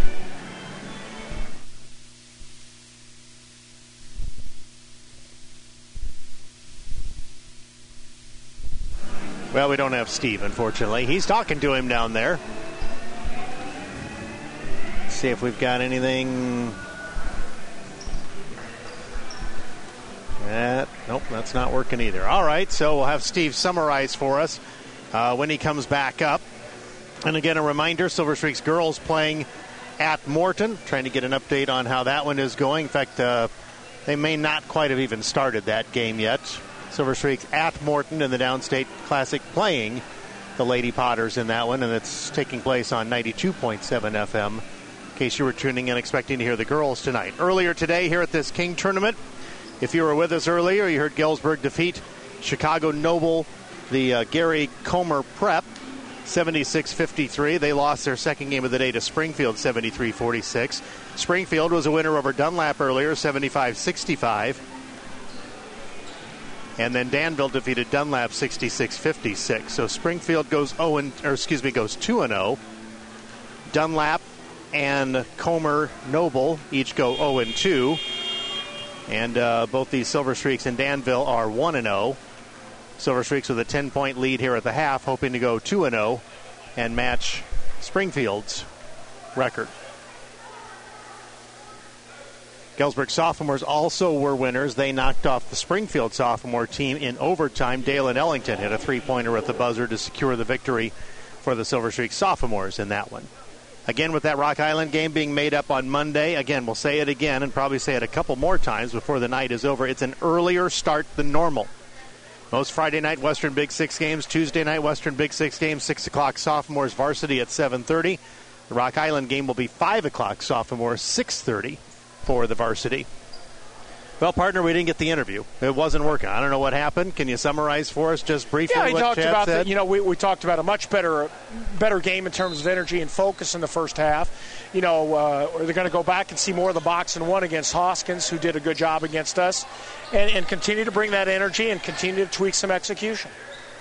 Well, we don't have Steve, unfortunately. He's talking to him down there. Let's see if we've got anything. That, nope, that's not working either. All right, so we'll have Steve summarize for us uh, when he comes back up. And again, a reminder, Silver Streaks girls playing at Morton, trying to get an update on how that one is going. In fact, uh, they may not quite have even started that game yet. Silver Streaks at Morton in the Downstate Classic playing the Lady Potters in that one, and it's taking place on ninety-two point seven F M. In case you were tuning in expecting to hear the girls tonight. Earlier today here at this King Tournament, if you were with us earlier, you heard Galesburg defeat Chicago Noble, the uh, Gary Comer Prep, seventy-six fifty-three. They lost their second game of the day to Springfield, seventy-three forty-six. Springfield was a winner over Dunlap earlier, seventy-five sixty-five. And then Danville defeated Dunlap sixty-six fifty-six. So Springfield goes oh and or excuse me goes two and oh. Dunlap and Comer Noble each go oh and two. And uh, both these Silver Streaks and Danville are one and oh. Silver Streaks with a ten-point lead here at the half, hoping to go two and oh and match Springfield's record. Galesburg sophomores also were winners. They knocked off the Springfield sophomore team in overtime. Dalen Ellington hit a three-pointer at the buzzer to secure the victory for the Silver Streak sophomores in that one. Again, with that Rock Island game being made up on Monday, again, we'll say it again and probably say it a couple more times before the night is over. It's an earlier start than normal. Most Friday night Western Big Six games, Tuesday night Western Big Six games, six o'clock sophomores varsity at seven thirty. The Rock Island game will be five o'clock sophomores, six thirty. For the varsity. Well, partner, we didn't get the interview. It wasn't working. I don't know what happened. Can you summarize for us just briefly yeah, what talked Chad about said? The, you know, we, we talked about a much better better game in terms of energy and focus in the first half. You know, uh, they're going to go back and see more of the box and one against Hoskins, who did a good job against us, and, and continue to bring that energy and continue to tweak some execution.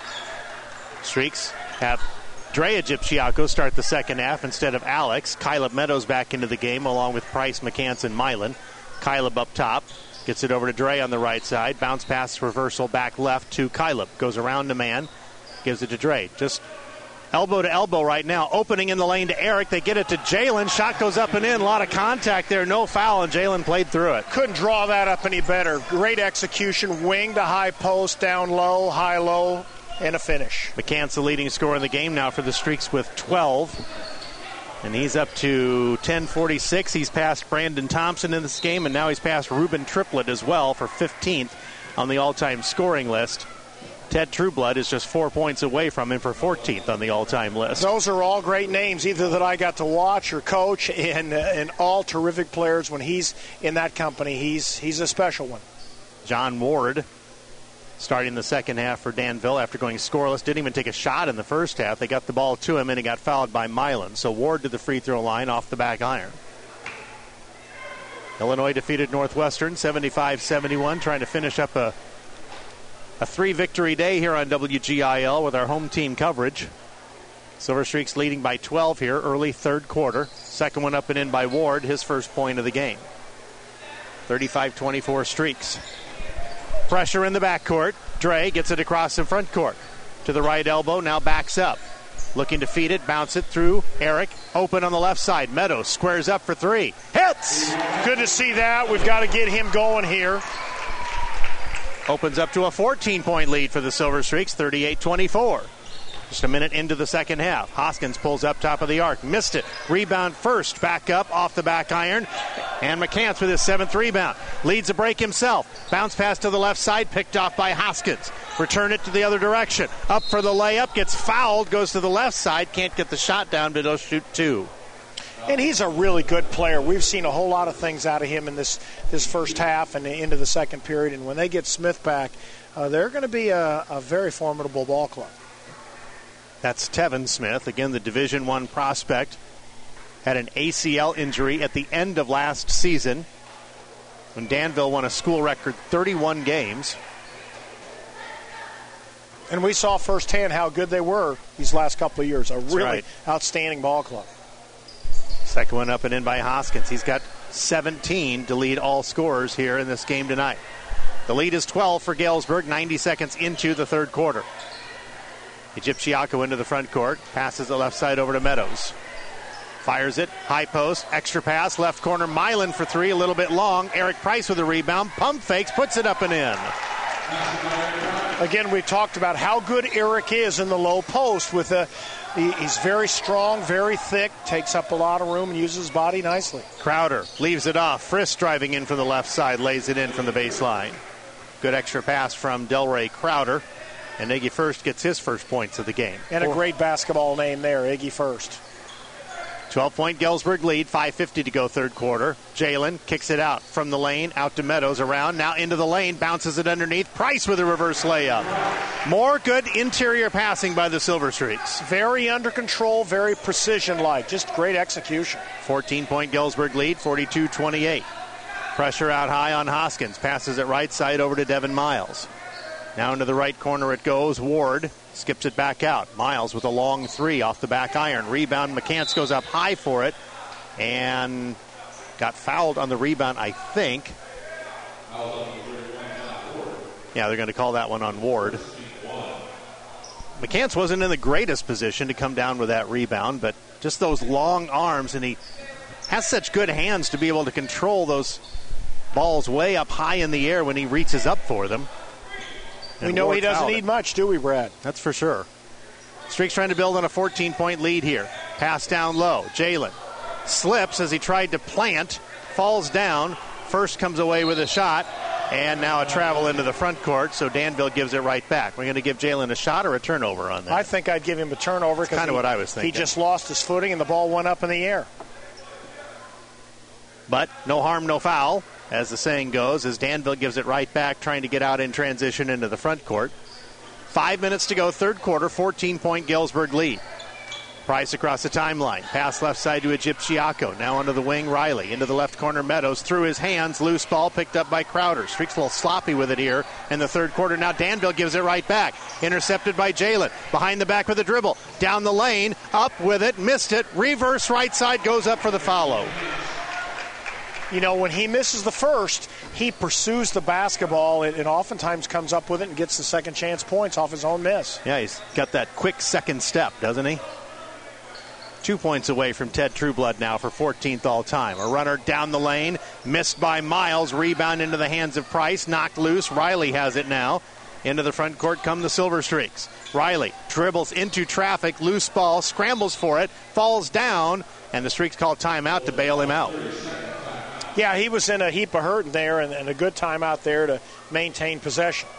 Streaks have Drea Gipchiaco start the second half instead of Alex. Kyleb Meadows back into the game along with Price, McCants, and Milan. Kyleb up top. Gets it over to Dre on the right side. Bounce pass reversal back left to Kyleb. Goes around to man. Gives it to Dre. Just elbow to elbow right now. Opening in the lane to Eric. They get it to Jalen. Shot goes up and in. A lot of contact there. No foul, and Jalen played through it. Couldn't draw that up any better. Great execution. Wing to high post, down low, high low. And a finish. McCants the leading scorer in the game now for the Streaks with twelve. And he's up to ten forty-six. He's passed Brandon Thompson in this game, and now he's passed Ruben Triplett as well for fifteenth on the all-time scoring list. Ted Trueblood is just four points away from him for fourteenth on the all-time list. Those are all great names, either that I got to watch or coach, and, uh, and all terrific players. When he's in that company, he's he's a special one. John Ward starting the second half for Danville after going scoreless. Didn't even take a shot in the first half. They got the ball to him, and he got fouled by Milan. So Ward to the free throw line off the back iron. Illinois defeated Northwestern seventy-five seventy-one, trying to finish up a, a three-victory day here on W G I L with our home team coverage. Silver Streaks leading by twelve here, early third quarter. Second one up and in by Ward, his first point of the game. thirty-five twenty-four Streaks. Pressure in the backcourt. Dre gets it across in front court. To the right elbow, now backs up. Looking to feed it, bounce it through Eric. Open on the left side. Meadows squares up for three. Hits! Good to see that. We've got to get him going here. Opens up to a fourteen-point lead for the Silver Streaks, thirty-eight twenty-four. Just a minute into the second half. Hoskins pulls up top of the arc. Missed it. Rebound first. Back up off the back iron. And McCants with his seventh rebound. Leads a break himself. Bounce pass to the left side. Picked off by Hoskins. Return it to the other direction. Up for the layup. Gets fouled. Goes to the left side. Can't get the shot down, but he'll shoot two. And he's a really good player. We've seen a whole lot of things out of him in this, this first half and into the second period. And when they get Smith back, uh, they're going to be a, a very formidable ball club. That's Tevin Smith, again the Division One prospect. Had an A C L injury at the end of last season when Danville won a school record thirty-one games. And we saw firsthand how good they were these last couple of years. A really right. outstanding ball club. Second one up and in by Hoskins. He's got seventeen to lead all scorers here in this game tonight. The lead is twelve for Galesburg, ninety seconds into the third quarter. Gipchiaco into the front court. Passes the left side over to Meadows. Fires it. High post. Extra pass. Left corner. Milan for three. A little bit long. Eric Price with a rebound. Pump fakes. Puts it up and in. Again, we talked about how good Eric is in the low post. With a, he, he's very strong, very thick. Takes up a lot of room and uses his body nicely. Crowder leaves it off. Frisk driving in from the left side. Lays it in from the baseline. Good extra pass from Delray Crowder. And Iggy First gets his first points of the game. And a great basketball name there, Iggy First. twelve-point Galesburg lead, five fifty to go third quarter. Jalen kicks it out from the lane, out to Meadows, around, now into the lane, bounces it underneath. Price with a reverse layup. More good interior passing by the Silver Streaks. Very under control, very precision-like, just great execution. fourteen-point Galesburg lead, forty-two twenty-eight. Pressure out high on Hoskins, passes it right side over to Devin Miles. Now into the right corner it goes. Ward skips it back out. Miles with a long three off the back iron. Rebound. McCants goes up high for it and got fouled on the rebound, I think. Yeah, they're going to call that one on Ward. McCants wasn't in the greatest position to come down with that rebound, but just those long arms, and he has such good hands to be able to control those balls way up high in the air when he reaches up for them. We know he doesn't need much, do we, Brad? That's for sure. Streaks trying to build on a fourteen-point lead here. Pass down low. Jalen slips as he tried to plant, falls down. First comes away with a shot, and now a travel into the front court, so Danville gives it right back. We're going to give Jalen a shot or a turnover on that? I think I'd give him a turnover. That's kind of what I was thinking. He just lost his footing, and the ball went up in the air. But no harm, no foul, as the saying goes, as Danville gives it right back, trying to get out in transition into the front court. Five minutes to go, third quarter, fourteen-point Galesburg lead. Price across the timeline. Pass left side to Egyptiaco. Now onto the wing, Riley. Into the left corner, Meadows. Through his hands, loose ball picked up by Crowder. Streaks a little sloppy with it here in the third quarter. Now Danville gives it right back. Intercepted by Jalen. Behind the back with a dribble. Down the lane, up with it, missed it. Reverse right side, goes up for the follow. You know, when he misses the first, he pursues the basketball and, and oftentimes comes up with it and gets the second chance points off his own miss. Yeah, he's got that quick second step, doesn't he? Two points away from Ted Trueblood now for fourteenth all-time. A runner down the lane, missed by Miles. Rebound into the hands of Price, knocked loose. Riley has it now. Into the front court come the Silver Streaks. Riley dribbles into traffic, loose ball, scrambles for it, falls down, and the Streaks call timeout to bail him out. Yeah, he was in a heap of hurt there, and, and a good time out there to maintain possession.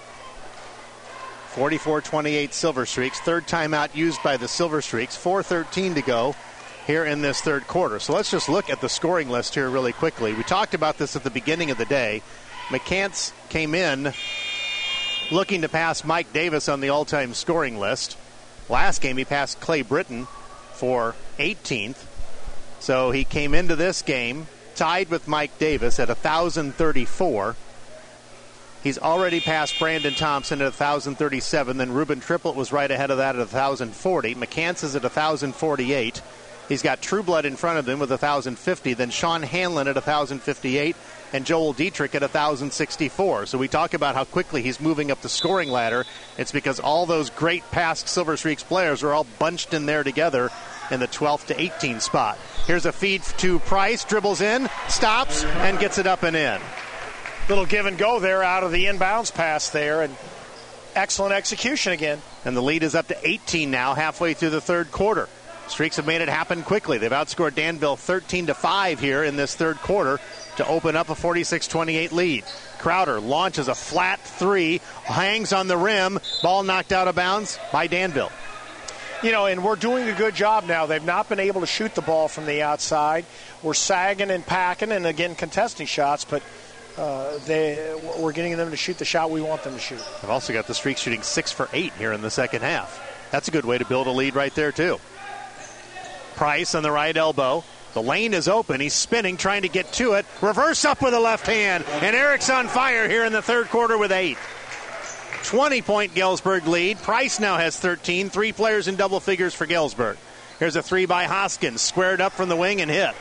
forty-four twenty-eight Silver Streaks. Third timeout used by the Silver Streaks. four thirteen to go here in this third quarter. So let's just look at the scoring list here really quickly. We talked about this at the beginning of the day. McCants came in looking to pass Mike Davis on the all-time scoring list. Last game he passed Clay Britton for eighteenth. So he came into this game tied with Mike Davis at one thousand thirty-four. He's already passed Brandon Thompson at one thousand thirty-seven. Then Ruben Triplett was right ahead of that at one thousand forty. McCants is at one thousand forty-eight. He's got Trueblood in front of him with one thousand fifty. Then Sean Hanlon at one thousand fifty-eight. And Joel Dietrich at one thousand sixty-four. So we talk about how quickly he's moving up the scoring ladder. It's because all those great past Silver Streaks players are all bunched in there together in the twelfth to eighteenth spot. Here's a feed to Price, dribbles in, stops, and gets it up and in. Little give and go there out of the inbounds pass there, and excellent execution again. And the lead is up to eighteen now, halfway through the third quarter. Streaks have made it happen quickly. They've outscored Danville thirteen to five here in this third quarter to open up a forty-six twenty-eight lead. Crowder launches a flat three, hangs on the rim, ball knocked out of bounds by Danville. You know, and we're doing a good job now. They've not been able to shoot the ball from the outside. We're sagging and packing and, again, contesting shots, but uh, they, we're getting them to shoot the shot we want them to shoot. I've also got the Streaks shooting six for eight here in the second half. That's a good way to build a lead right there, too. Price on the right elbow. The lane is open. He's spinning, trying to get to it. Reverse up with a left hand. And Eric's on fire here in the third quarter with eight. twenty-point Galesburg lead. Price now has thirteen. Three players in double figures for Galesburg. Here's a three by Hoskins. Squared up from the wing and hit.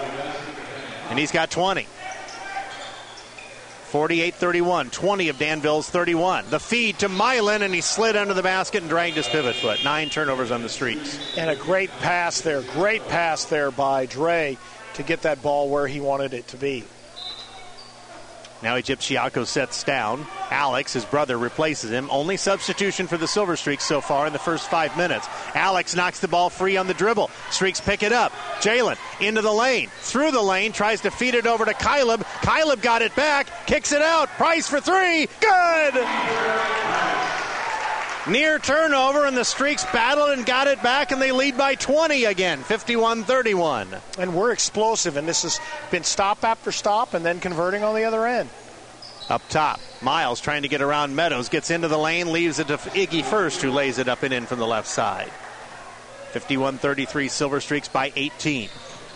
And he's got twenty. forty-eight thirty-one. twenty of Danville's thirty-one. The feed to Milan, and he slid under the basket and dragged his pivot foot. Nine turnovers on the Streaks. And a great pass there. Great pass there by Dre to get that ball where he wanted it to be. Now Egyptiaco sets down. Alex, his brother, replaces him. Only substitution for the Silver Streaks so far in the first five minutes. Alex knocks the ball free on the dribble. Streaks pick it up. Jalen into the lane. Through the lane. Tries to feed it over to Kyleb. Kyleb got it back. Kicks it out. Price for three. Good! Near turnover, and the Streaks battled and got it back, and they lead by twenty again, fifty-one thirty-one. And we're explosive, and this has been stop after stop and then converting on the other end. Up top, Miles trying to get around Meadows, gets into the lane, leaves it to Iggy first, who lays it up and in from the left side. fifty-one thirty-three, Silver Streaks by eighteen.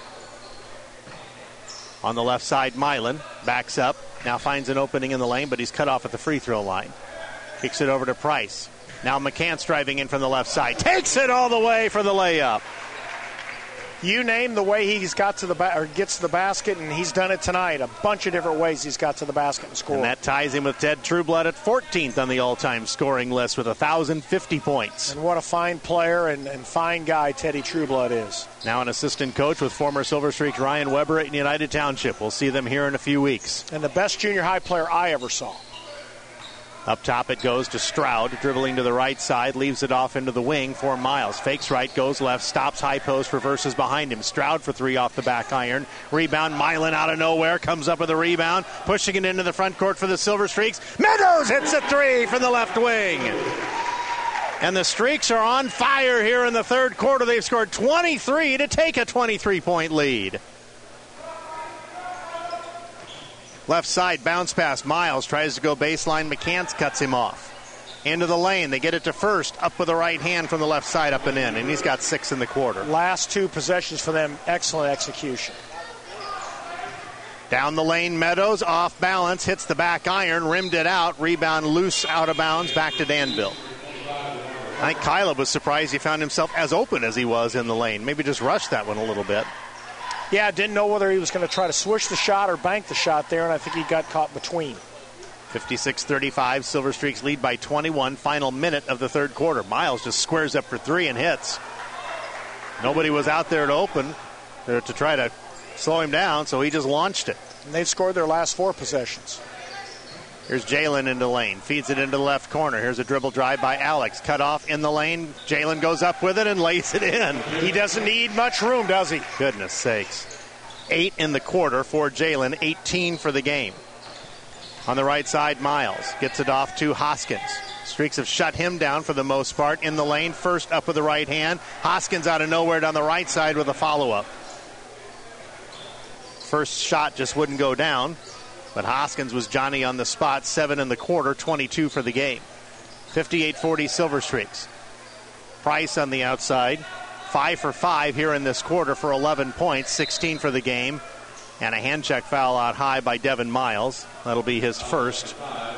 On the left side, Milan backs up, now finds an opening in the lane, but he's cut off at the free throw line. Kicks it over to Price. Now McCants driving in from the left side. Takes it all the way for the layup. You name the way he's got to the ba- or gets to the basket, and he's done it tonight. A bunch of different ways he's got to the basket and scored. And that ties him with Ted Trueblood at fourteenth on the all-time scoring list with one thousand fifty points. And what a fine player and, and fine guy Teddy Trueblood is. Now an assistant coach with former Silver Streak Ryan Weber at United Township. We'll see them here in a few weeks. And the best junior high player I ever saw. Up top it goes to Stroud, dribbling to the right side, leaves it off into the wing for Miles. Fakes right, goes left, stops high post, reverses behind him. Stroud for three off the back iron. Rebound, Milan out of nowhere, comes up with a rebound, pushing it into the front court for the Silver Streaks. Meadows hits a three from the left wing. And the Streaks are on fire here in the third quarter. They've scored twenty-three to take a twenty-three-point lead. Left side, bounce pass. Miles tries to go baseline. McCants cuts him off. Into the lane. They get it to first. Up with the right hand from the left side, up and in. And he's got six in the quarter. Last two possessions for them, excellent execution. Down the lane, Meadows, off balance, hits the back iron, rimmed it out. Rebound loose, out of bounds, back to Danville. I think Kyleb was surprised he found himself as open as he was in the lane. Maybe just rushed that one a little bit. Yeah, didn't know whether he was going to try to swish the shot or bank the shot there, and I think he got caught between. fifty-six thirty-five, Silver Streaks lead by twenty-one, final minute of the third quarter. Miles just squares up for three and hits. Nobody was out there to open, or to try to slow him down, so he just launched it. And they've scored their last four possessions. Here's Jalen into the lane, feeds it into the left corner. Here's a dribble drive by Alex, cut off in the lane. Jalen goes up with it and lays it in. He doesn't need much room, does he? Goodness sakes. Eight in the quarter for Jalen, eighteen for the game. On the right side, Miles gets it off to Hoskins. Streaks have shut him down for the most part. In the lane, first up with the right hand. Hoskins out of nowhere down the right side with a follow-up. First shot just wouldn't go down. But Hoskins was Johnny on the spot, seven in the quarter, twenty-two for the game. fifty-eight forty Silver Streaks. Price on the outside, five for five here in this quarter for eleven points, sixteen for the game. And a hand check foul out high by Devin Miles. That'll be his first.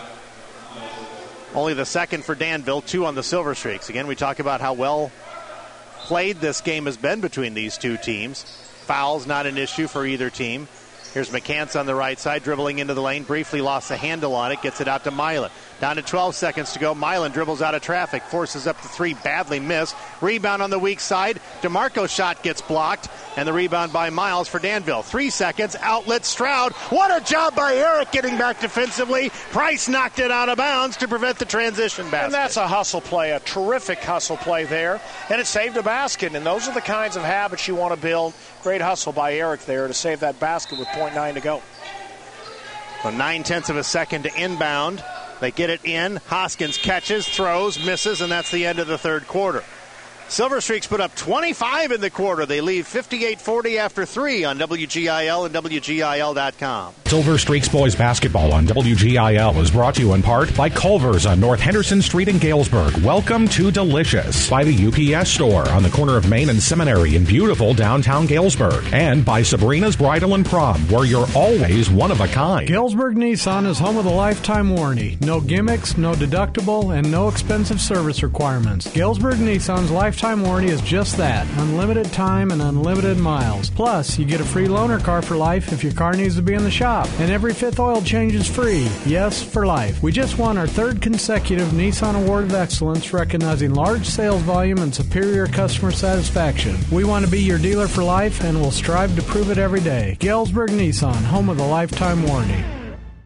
Only the second for Danville, two on the Silver Streaks. Again, we talk about how well played this game has been between these two teams. Fouls not an issue for either team. Here's McCants on the right side, dribbling into the lane. Briefly lost the handle on it, gets it out to Milan. Down to twelve seconds to go. Milan dribbles out of traffic, forces up the three, badly missed. Rebound on the weak side. DeMarco's shot gets blocked, and the rebound by Miles for Danville. Three seconds, outlet Stroud. What a job by Eric getting back defensively. Price knocked it out of bounds to prevent the transition basket. And that's a hustle play, a terrific hustle play there, and it saved a basket. And those are the kinds of habits you want to build. Great hustle by Eric there to save that basket with point nine to go. So nine-tenths of a second to inbound. They get it in. Hoskins catches, throws, misses, and that's the end of the third quarter. Silver Streaks put up twenty-five in the quarter. They lead fifty-eight forty after three on W G I L and W G I L dot com. Silver Streaks Boys Basketball on W G I L is brought to you in part by Culver's on North Henderson Street in Galesburg. Welcome to Delicious. By the U P S store on the corner of Main and Seminary in beautiful downtown Galesburg. And by Sabrina's Bridal and Prom, where you're always one of a kind. Galesburg Nissan is home of the lifetime warranty. No gimmicks, no deductible, and no expensive service requirements. Galesburg Nissan's lifetime warranty is just that, unlimited time and unlimited miles. Plus, you get a free loaner car for life if your car needs to be in the shop. And every fifth oil change is free. Yes, for life. We just won our third consecutive Nissan Award of Excellence, recognizing large sales volume and superior customer satisfaction. We want to be your dealer for life, and we'll strive to prove it every day. Galesburg Nissan, home of the lifetime warranty.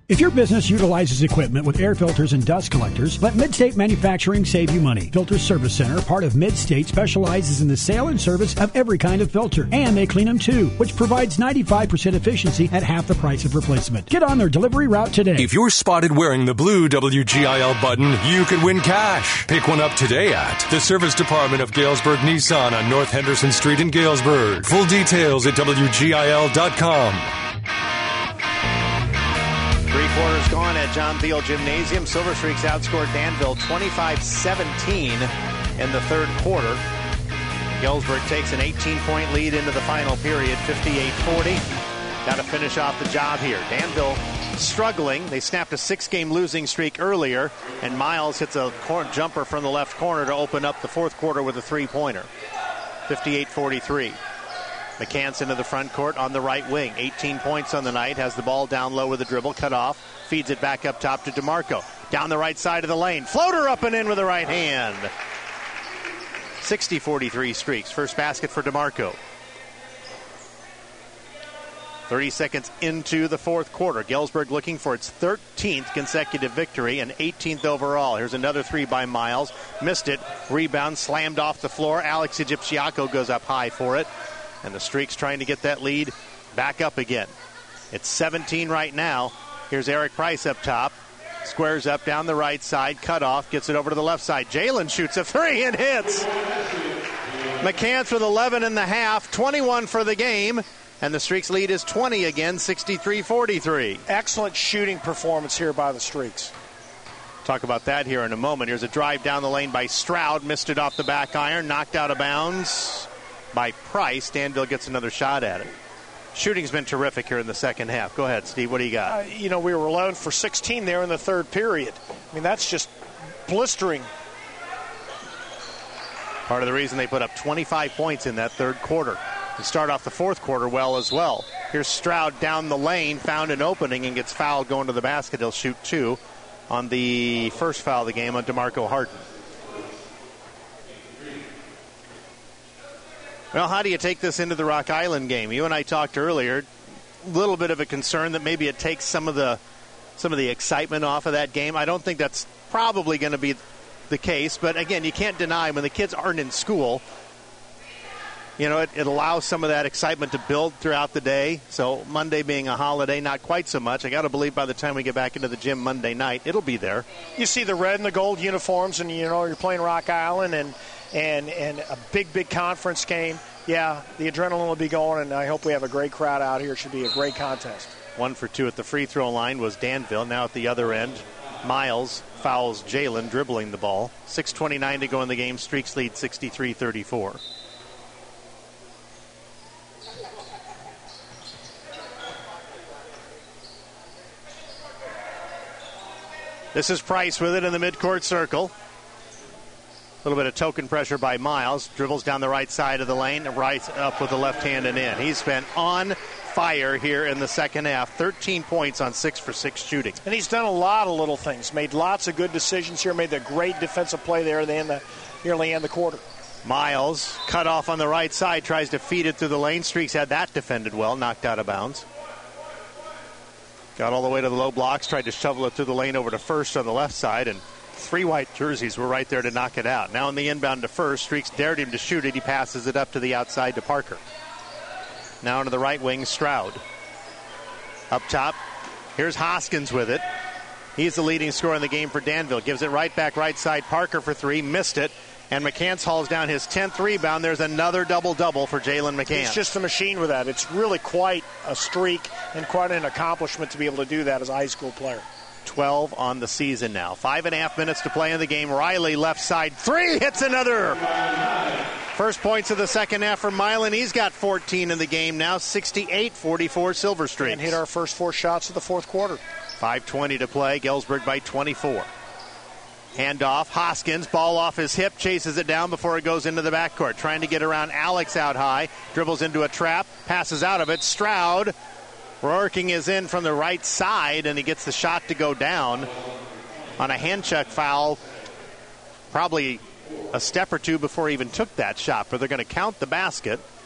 If your business utilizes equipment with air filters and dust collectors, let Midstate Manufacturing save you money. Filter Service Center, part of Midstate, specializes in the sale and service of every kind of filter, and they clean them too, which provides ninety-five percent efficiency at half the price of replacement. Get on their delivery route today. If you're spotted wearing the blue W G I L button, you could win cash. Pick one up today at the Service Department of Galesburg Nissan on North Henderson Street in Galesburg. Full details at W G I L dot com. Three quarters gone at John Thiel Gymnasium. Silver Streaks outscored Danville twenty-five seventeen in the third quarter. Galesburg takes an eighteen-point lead into the final period, fifty-eight forty. Got to finish off the job here. Danville struggling. They snapped a six-game losing streak earlier, and Miles hits a corner jumper from the left corner to open up the fourth quarter with a three-pointer. fifty-eight forty-three. McCants into the front court on the right wing. eighteen points on the night. Has the ball down low with a dribble. Cut off. Feeds it back up top to DeMarco. Down the right side of the lane. Floater up and in with the right hand. sixty forty-three Streaks. First basket for DeMarco. thirty seconds into the fourth quarter. Galesburg looking for its thirteenth consecutive victory and eighteenth overall. Here's another three by Miles. Missed it. Rebound slammed off the floor. Alex Egyptiaco goes up high for it. And the Streaks trying to get that lead back up again. It's seventeen right now. Here's Eric Price up top. Squares up down the right side. Cut off. Gets it over to the left side. Jalen shoots a three and hits. McCants with eleven in the half. twenty-one for the game. And the Streaks lead is twenty again, sixty-three forty-three. Excellent shooting performance here by the Streaks. Talk about that here in a moment. Here's a drive down the lane by Stroud. Missed it off the back iron. Knocked out of bounds by Price. Danville gets another shot at it. Shooting's been terrific here in the second half. Go ahead, Steve. What do you got? Uh, you know, we were alone for sixteen there in the third period. I mean, that's just blistering. Part of the reason they put up twenty-five points in that third quarter. They start off the fourth quarter well as well. Here's Stroud down the lane, found an opening and gets fouled going to the basket. He'll shoot two on the first foul of the game on DeMarco Harden. Well, how do you take this into the Rock Island game? You and I talked earlier, a little bit of a concern that maybe it takes some of the some of the excitement off of that game. I don't think that's probably going to be the case, but again, you can't deny when the kids aren't in school, you know, it, it allows some of that excitement to build throughout the day. So Monday being a holiday, not quite so much. I got to believe by the time we get back into the gym Monday night, it'll be there. You see the red and the gold uniforms, and, you know, you're playing Rock Island and, and, and a big, big conference game. Yeah, the adrenaline will be going, and I hope we have a great crowd out here. It should be a great contest. One for two at the free throw line was Danville. Now at the other end, Miles fouls Jalen, dribbling the ball. six twenty-nine to go in the game. Streaks lead sixty-three thirty-four. This is Price with it in the midcourt circle. A little bit of token pressure by Miles. Dribbles down the right side of the lane. Right up with the left hand and in. He's been on fire here in the second half. thirteen points on six for six shooting. And he's done a lot of little things. Made lots of good decisions here. Made the great defensive play there at the end of the, nearly end of the quarter. Miles cut off on the right side. Tries to feed it through the lane. Streaks had that defended well. Knocked out of bounds. Got all the way to the low blocks. Tried to shovel it through the lane over to First on the left side. And three white jerseys were right there to knock it out. Now in the inbound to First. Streaks dared him to shoot it. He passes it up to the outside to Parker. Now into the right wing, Stroud. Up top, here's Hoskins with it. He's the leading scorer in the game for Danville. Gives it right back right side. Parker for three. Missed it. And McCants hauls down his tenth rebound. There's another double-double for Jalen McCants. He's just a machine with that. It's really quite a streak and quite an accomplishment to be able to do that as a high school player. twelve on the season now. Five and a half minutes to play in the game. Riley left side three. Hits another. First points of the second half for Milan. He's got fourteen in the game now. sixty-eight forty-four Silver Streaks. And hit our first four shots of the fourth quarter. five twenty to play. Galesburg by twenty-four. Handoff. Hoskins. Ball off his hip. Chases it down before it goes into the backcourt. Trying to get around Alex out high. Dribbles into a trap. Passes out of it. Stroud. Rourking is in from the right side, and he gets the shot to go down on a hand check foul. Probably a step or two before he even took that shot, but they're going to count the basket.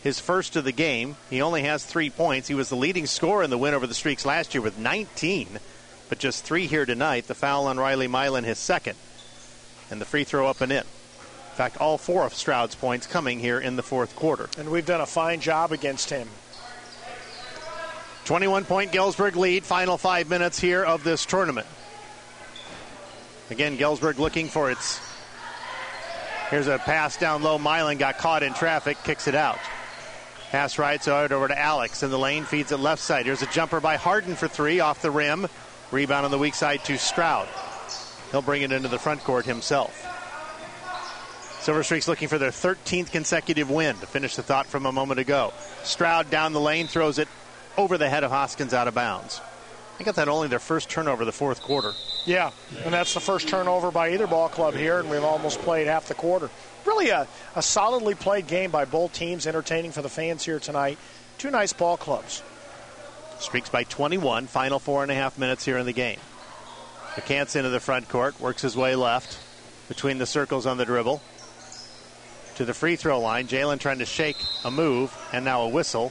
his first of the game. He only has three points. He was the leading scorer in the win over the Streaks last year with nineteen, but just three here tonight. The foul on Riley Milan, his second, and the free throw up and in. In fact, all four of Stroud's points coming here in the fourth quarter. And we've done a fine job against him. twenty-one point Galesburg lead, final five minutes here of this tournament. Again, Galesburg looking for its... Here's a pass down low. Milan got caught in traffic, kicks it out. Pass right side over to Alex in the lane, feeds it left side. Here's a jumper by Harden for three, off the rim. Rebound on the weak side to Stroud. He'll bring it into the front court himself. Silver Streaks looking for their thirteenth consecutive win, to finish the thought from a moment ago. Stroud down the lane, throws it over the head of Hoskins, out of bounds. I got that only their first turnover of the fourth quarter. Yeah, and that's the first turnover by either ball club here, and we've almost played half the quarter. Really a, a solidly played game by both teams, entertaining for the fans here tonight. Two nice ball clubs. Streaks by twenty-one, final four and a half minutes here in the game. McCants into the front court, works his way left between the circles on the dribble to the free throw line. Jalen trying to shake a move, and now a whistle.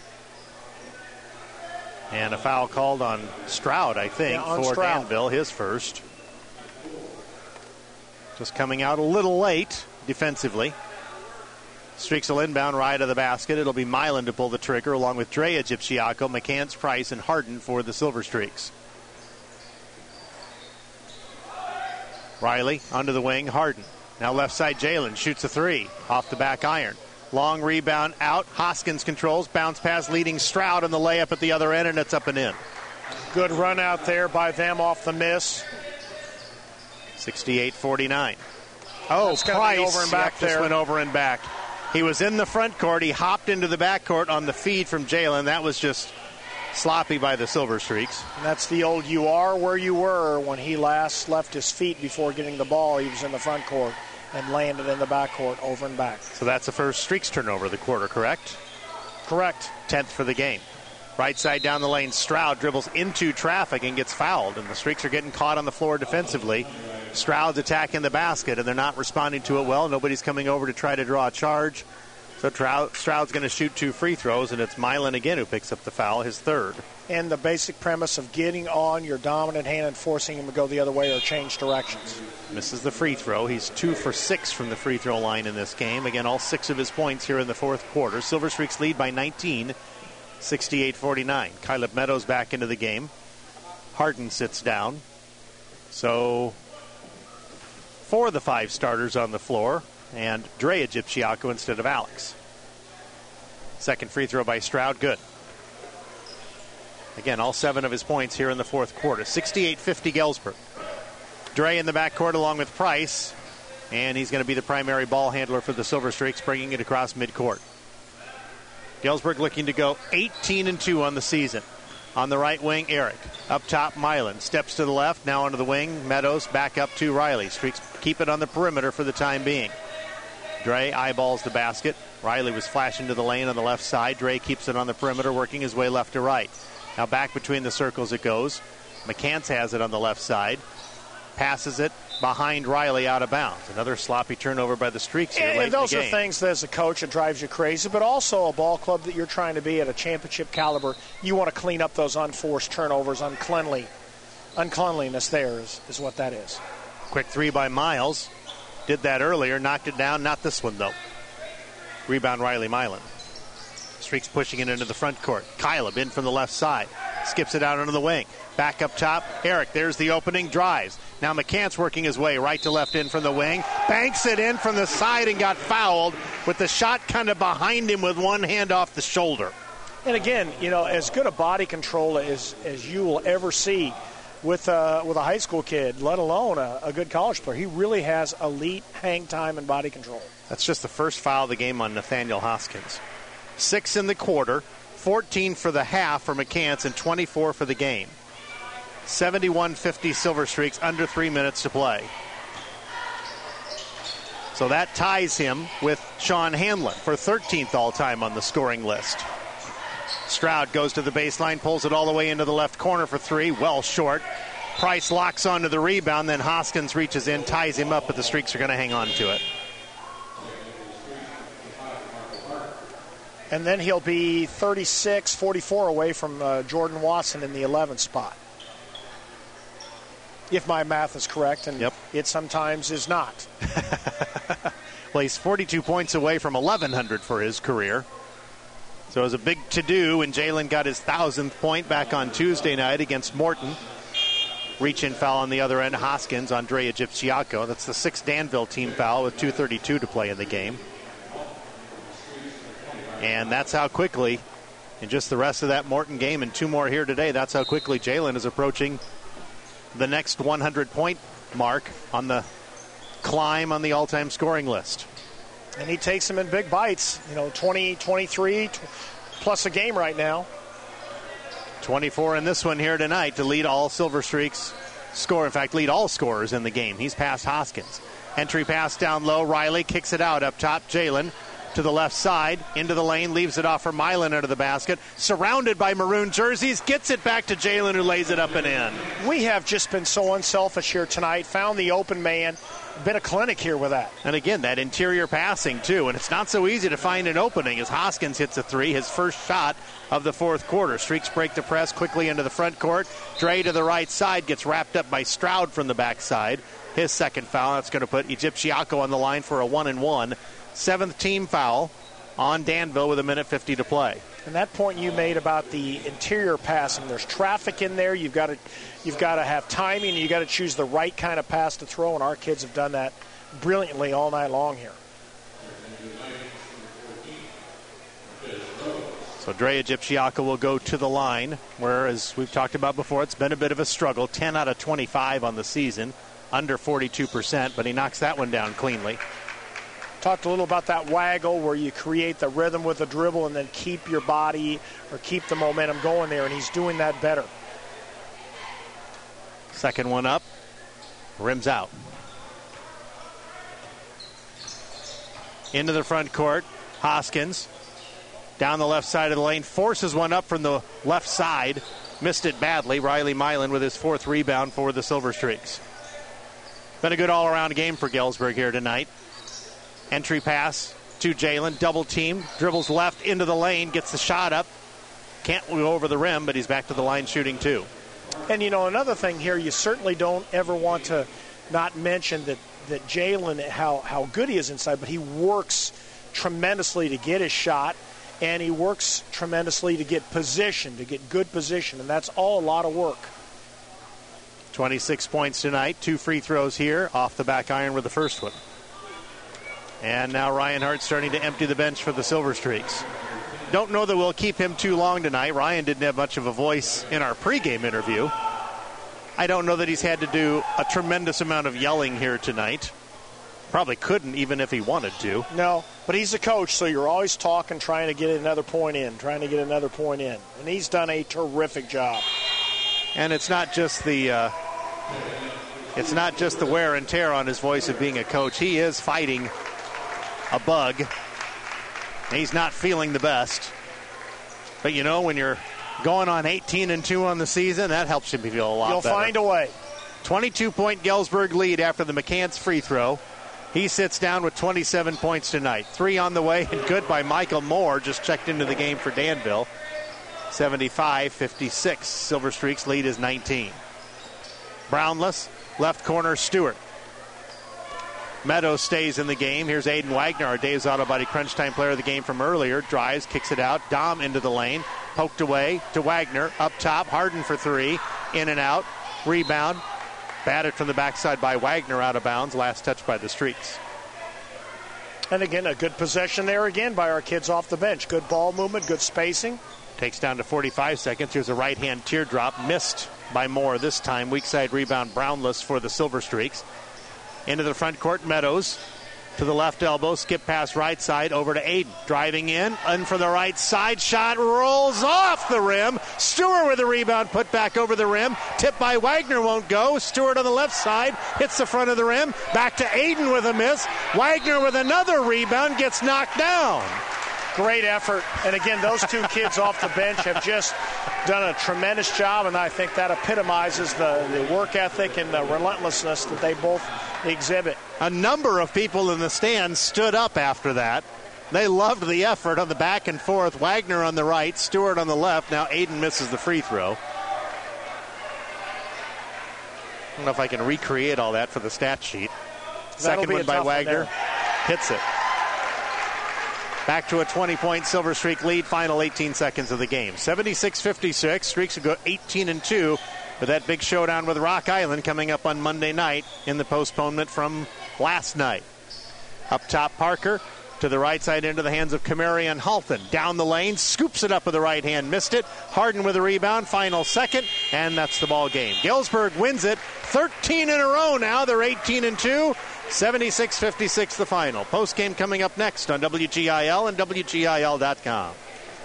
And a foul called on Stroud, I think, yeah, for Stroud. Danville, his first. Just coming out a little late defensively. Streaks will inbound right of the basket. It'll be Milan to pull the trigger, along with Drea Gipsiaco, McCants, Price, and Harden for the Silver Streaks. Riley under the wing, Harden. Now left side, Jalen shoots a three off the back iron. Long rebound out. Hoskins controls. Bounce pass leading Stroud on the layup at the other end, and it's up and in. Good run out there by them off the miss. sixty-eight forty-nine. Oh, That's Price over and back yep, there. Just went over and back. He was in the front court. He hopped into the back court on the feed from Jalen. That was just sloppy by the Silver Streaks. And that's the old you are where you were. When he last left his feet before getting the ball, he was in the front court and landed in the backcourt over and back. So that's the first Streaks turnover of the quarter, correct? Correct. tenth for the game. Right side down the lane, Stroud dribbles into traffic and gets fouled, and the Streaks are getting caught on the floor defensively. Stroud's attacking the basket, and they're not responding to it well. Nobody's coming over to try to draw a charge. So Stroud's going to shoot two free throws, and it's Milan again who picks up the foul, his third. And the basic premise of getting on your dominant hand and forcing him to go the other way or change directions. Misses the free throw. He's two for six from the free throw line in this game. Again, all six of his points here in the fourth quarter. Silver Streaks lead by nineteen, sixty-eight forty-nine. Kyleb Meadows back into the game. Harden sits down. So four of the five starters on the floor, and Drea Gipsiaco instead of Alex. Second free throw by Stroud, good. Again, all seven of his points here in the fourth quarter. sixty-eight fifty Galesburg. Dre in the backcourt along with Price, and he's going to be the primary ball handler for the Silver Streaks, bringing it across midcourt. Galesburg looking to go eighteen and two on the season. On the right wing, Eric. Up top, Milan. Steps to the left, now onto the wing. Meadows back up to Riley. Streaks keep it on the perimeter for the time being. Dre eyeballs the basket. Riley was flashing to the lane on the left side. Dre keeps it on the perimeter, working his way left to right. Now back between the circles it goes. McCants has it on the left side. Passes it behind Riley out of bounds. Another sloppy turnover by the Streaks here and, late and those in the are game. things that as a coach it drives you crazy, but also a ball club that you're trying to be at a championship caliber. You want to clean up those unforced turnovers, uncleanly, uncleanliness there is, is what that is. Quick three by Miles. Did that earlier, knocked it down. Not this one, though. Rebound, Riley Milan. Streaks pushing it into the front court. Kyleb in from the left side. Skips it out into the wing. Back up top, Eric. There's the opening, drives. Now McCants working his way right to left in from the wing. Banks it in from the side and got fouled with the shot kind of behind him with one hand off the shoulder. And again, you know, as good a body control as, as you will ever see with, uh, with a high school kid, let alone a, a good college player. He really has elite hang time and body control. That's just the first foul of the game on Nathaniel Hoskins. Six in the quarter, fourteen for the half for McCants, and twenty-four for the game. seventy-one fifty Silver Streaks, under three minutes to play. So that ties him with Sean Hanlon for thirteenth all-time on the scoring list. Stroud goes to the baseline, pulls it all the way into the left corner for three, well short. Price locks onto the rebound, then Hoskins reaches in, ties him up, but the Streaks are going to hang on to it. And then he'll be thirty-six, forty-four away from uh, Jordan Watson in the eleventh spot. If my math is correct, and yep. it sometimes is not. Well, he's forty-two points away from eleven hundred for his career. So it was a big to-do when Jalen got his thousandth point back on Tuesday night against Morton. Reach-in foul on the other end, Hoskins, Andre Egipciaco. That's the sixth Danville team foul with two thirty-two to play in the game. And that's how quickly, in just the rest of that Morton game and two more here today, that's how quickly Jalen is approaching the next one hundred point mark on the climb on the all-time scoring list. And he takes them in big bites, you know, twenty, twenty-three plus a game right now. twenty-four in this one here tonight to lead all Silver Streaks score. In fact, lead all scorers in the game. He's past Hoskins. Entry pass down low. Riley kicks it out up top. Jalen to the left side, into the lane, leaves it off for Milan under the basket. Surrounded by maroon jerseys, gets it back to Jalen, who lays it up and in. We have just been so unselfish here tonight. Found the open man. Been a clinic here with that. And again, that interior passing, too. And it's not so easy to find an opening as Hoskins hits a three, his first shot of the fourth quarter. Streaks break the press quickly into the front court. Dre to the right side, gets wrapped up by Stroud from the backside. His second foul. That's going to put Egipciaco on the line for a one and one. Seventh team foul on Danville with a minute fifty to play. And that point you made about the interior passing, there's traffic in there. You've got to, you've got to have timing. And you've got to choose the right kind of pass to throw, and our kids have done that brilliantly all night long here. So Dre Egipciaco will go to the line, where, as we've talked about before, it's been a bit of a struggle. ten out of twenty-five on the season, under forty-two percent, but he knocks that one down cleanly. Talked a little about that waggle where you create the rhythm with the dribble and then keep your body or keep the momentum going there, and he's doing that better. Second one up, rims out. Into the front court, Hoskins down the left side of the lane, forces one up from the left side, missed it badly. Riley Milan with his fourth rebound for the Silver Streaks. Been a good all-around game for Galesburg here tonight. Entry pass to Jalen, double team, dribbles left into the lane, gets the shot up. Can't go over the rim, but he's back to the line shooting two. And, you know, another thing here, you certainly don't ever want to not mention that, that Jalen, how, how good he is inside, but he works tremendously to get his shot, and he works tremendously to get position, to get good position, and that's all a lot of work. twenty-six points tonight, two free throws here, off the back iron with the first one. And now Ryan Hart starting to empty the bench for the Silver Streaks. Don't know that we'll keep him too long tonight. Ryan didn't have much of a voice in our pregame interview. I don't know that he's had to do a tremendous amount of yelling here tonight. Probably couldn't, even if he wanted to. No, but he's a coach, so you're always talking, trying to get another point in, trying to get another point in. And he's done a terrific job. And it's not just the uh, it's not just the wear and tear on his voice of being a coach. He is fighting a bug. He's not feeling the best. But, you know, when you're going on eighteen and two on the season, that helps you feel a lot You'll better. You'll find a way. twenty-two point Galesburg lead after the McCants free throw. He sits down with twenty-seven points tonight. Three on the way, and good by Michael Moore. Just checked into the game for Danville. seventy-five fifty-six. Silver Streaks lead is nineteen. Brownless, left corner, Stewart. Meadows stays in the game. Here's Aiden Wagner, our Dave's Auto Body Crunch Time player of the game from earlier. Drives, kicks it out. Dom into the lane. Poked away to Wagner. Up top, Harden for three. In and out. Rebound. Batted from the backside by Wagner, out of bounds. Last touch by the Streaks. And again, a good possession there again by our kids off the bench. Good ball movement, good spacing. Takes down to forty-five seconds. Here's a right-hand teardrop. Missed by Moore this time. Weak side rebound, Brownless for the Silver Streaks. Into the front court, Meadows. To the left elbow, skip pass right side, over to Aiden. Driving in, in for the right side. Shot rolls off the rim. Stewart with a rebound, put back over the rim. Tipped by Wagner, won't go. Stewart on the left side, hits the front of the rim. Back to Aiden with a miss. Wagner with another rebound, gets knocked down. Great effort. And again, those two kids off the bench have just done a tremendous job, and I think that epitomizes the, the work ethic and the relentlessness that they both exhibit. A number of people in the stands stood up after that. They loved the effort on the back and forth. Wagner on the right, Stewart on the left. Now Aiden misses the free throw. I don't know if I can recreate all that for the stat sheet. Second one by Wagner. Hits it. Back to a twenty-point Silver Streak lead. Final eighteen seconds of the game. seventy-six fifty-six. Streaks will go eighteen and two for that big showdown with Rock Island coming up on Monday night in the postponement from last night. Up top, Parker. To the right side into the hands of Kamarian Halton. Down the lane, scoops it up with the right hand, missed it. Harden with a rebound, final second, and that's the ball game. Galesburg wins it, thirteen in a row now. They're eighteen and two, seventy-six fifty-six the final. Post game coming up next on W G I L and W G I L dot com.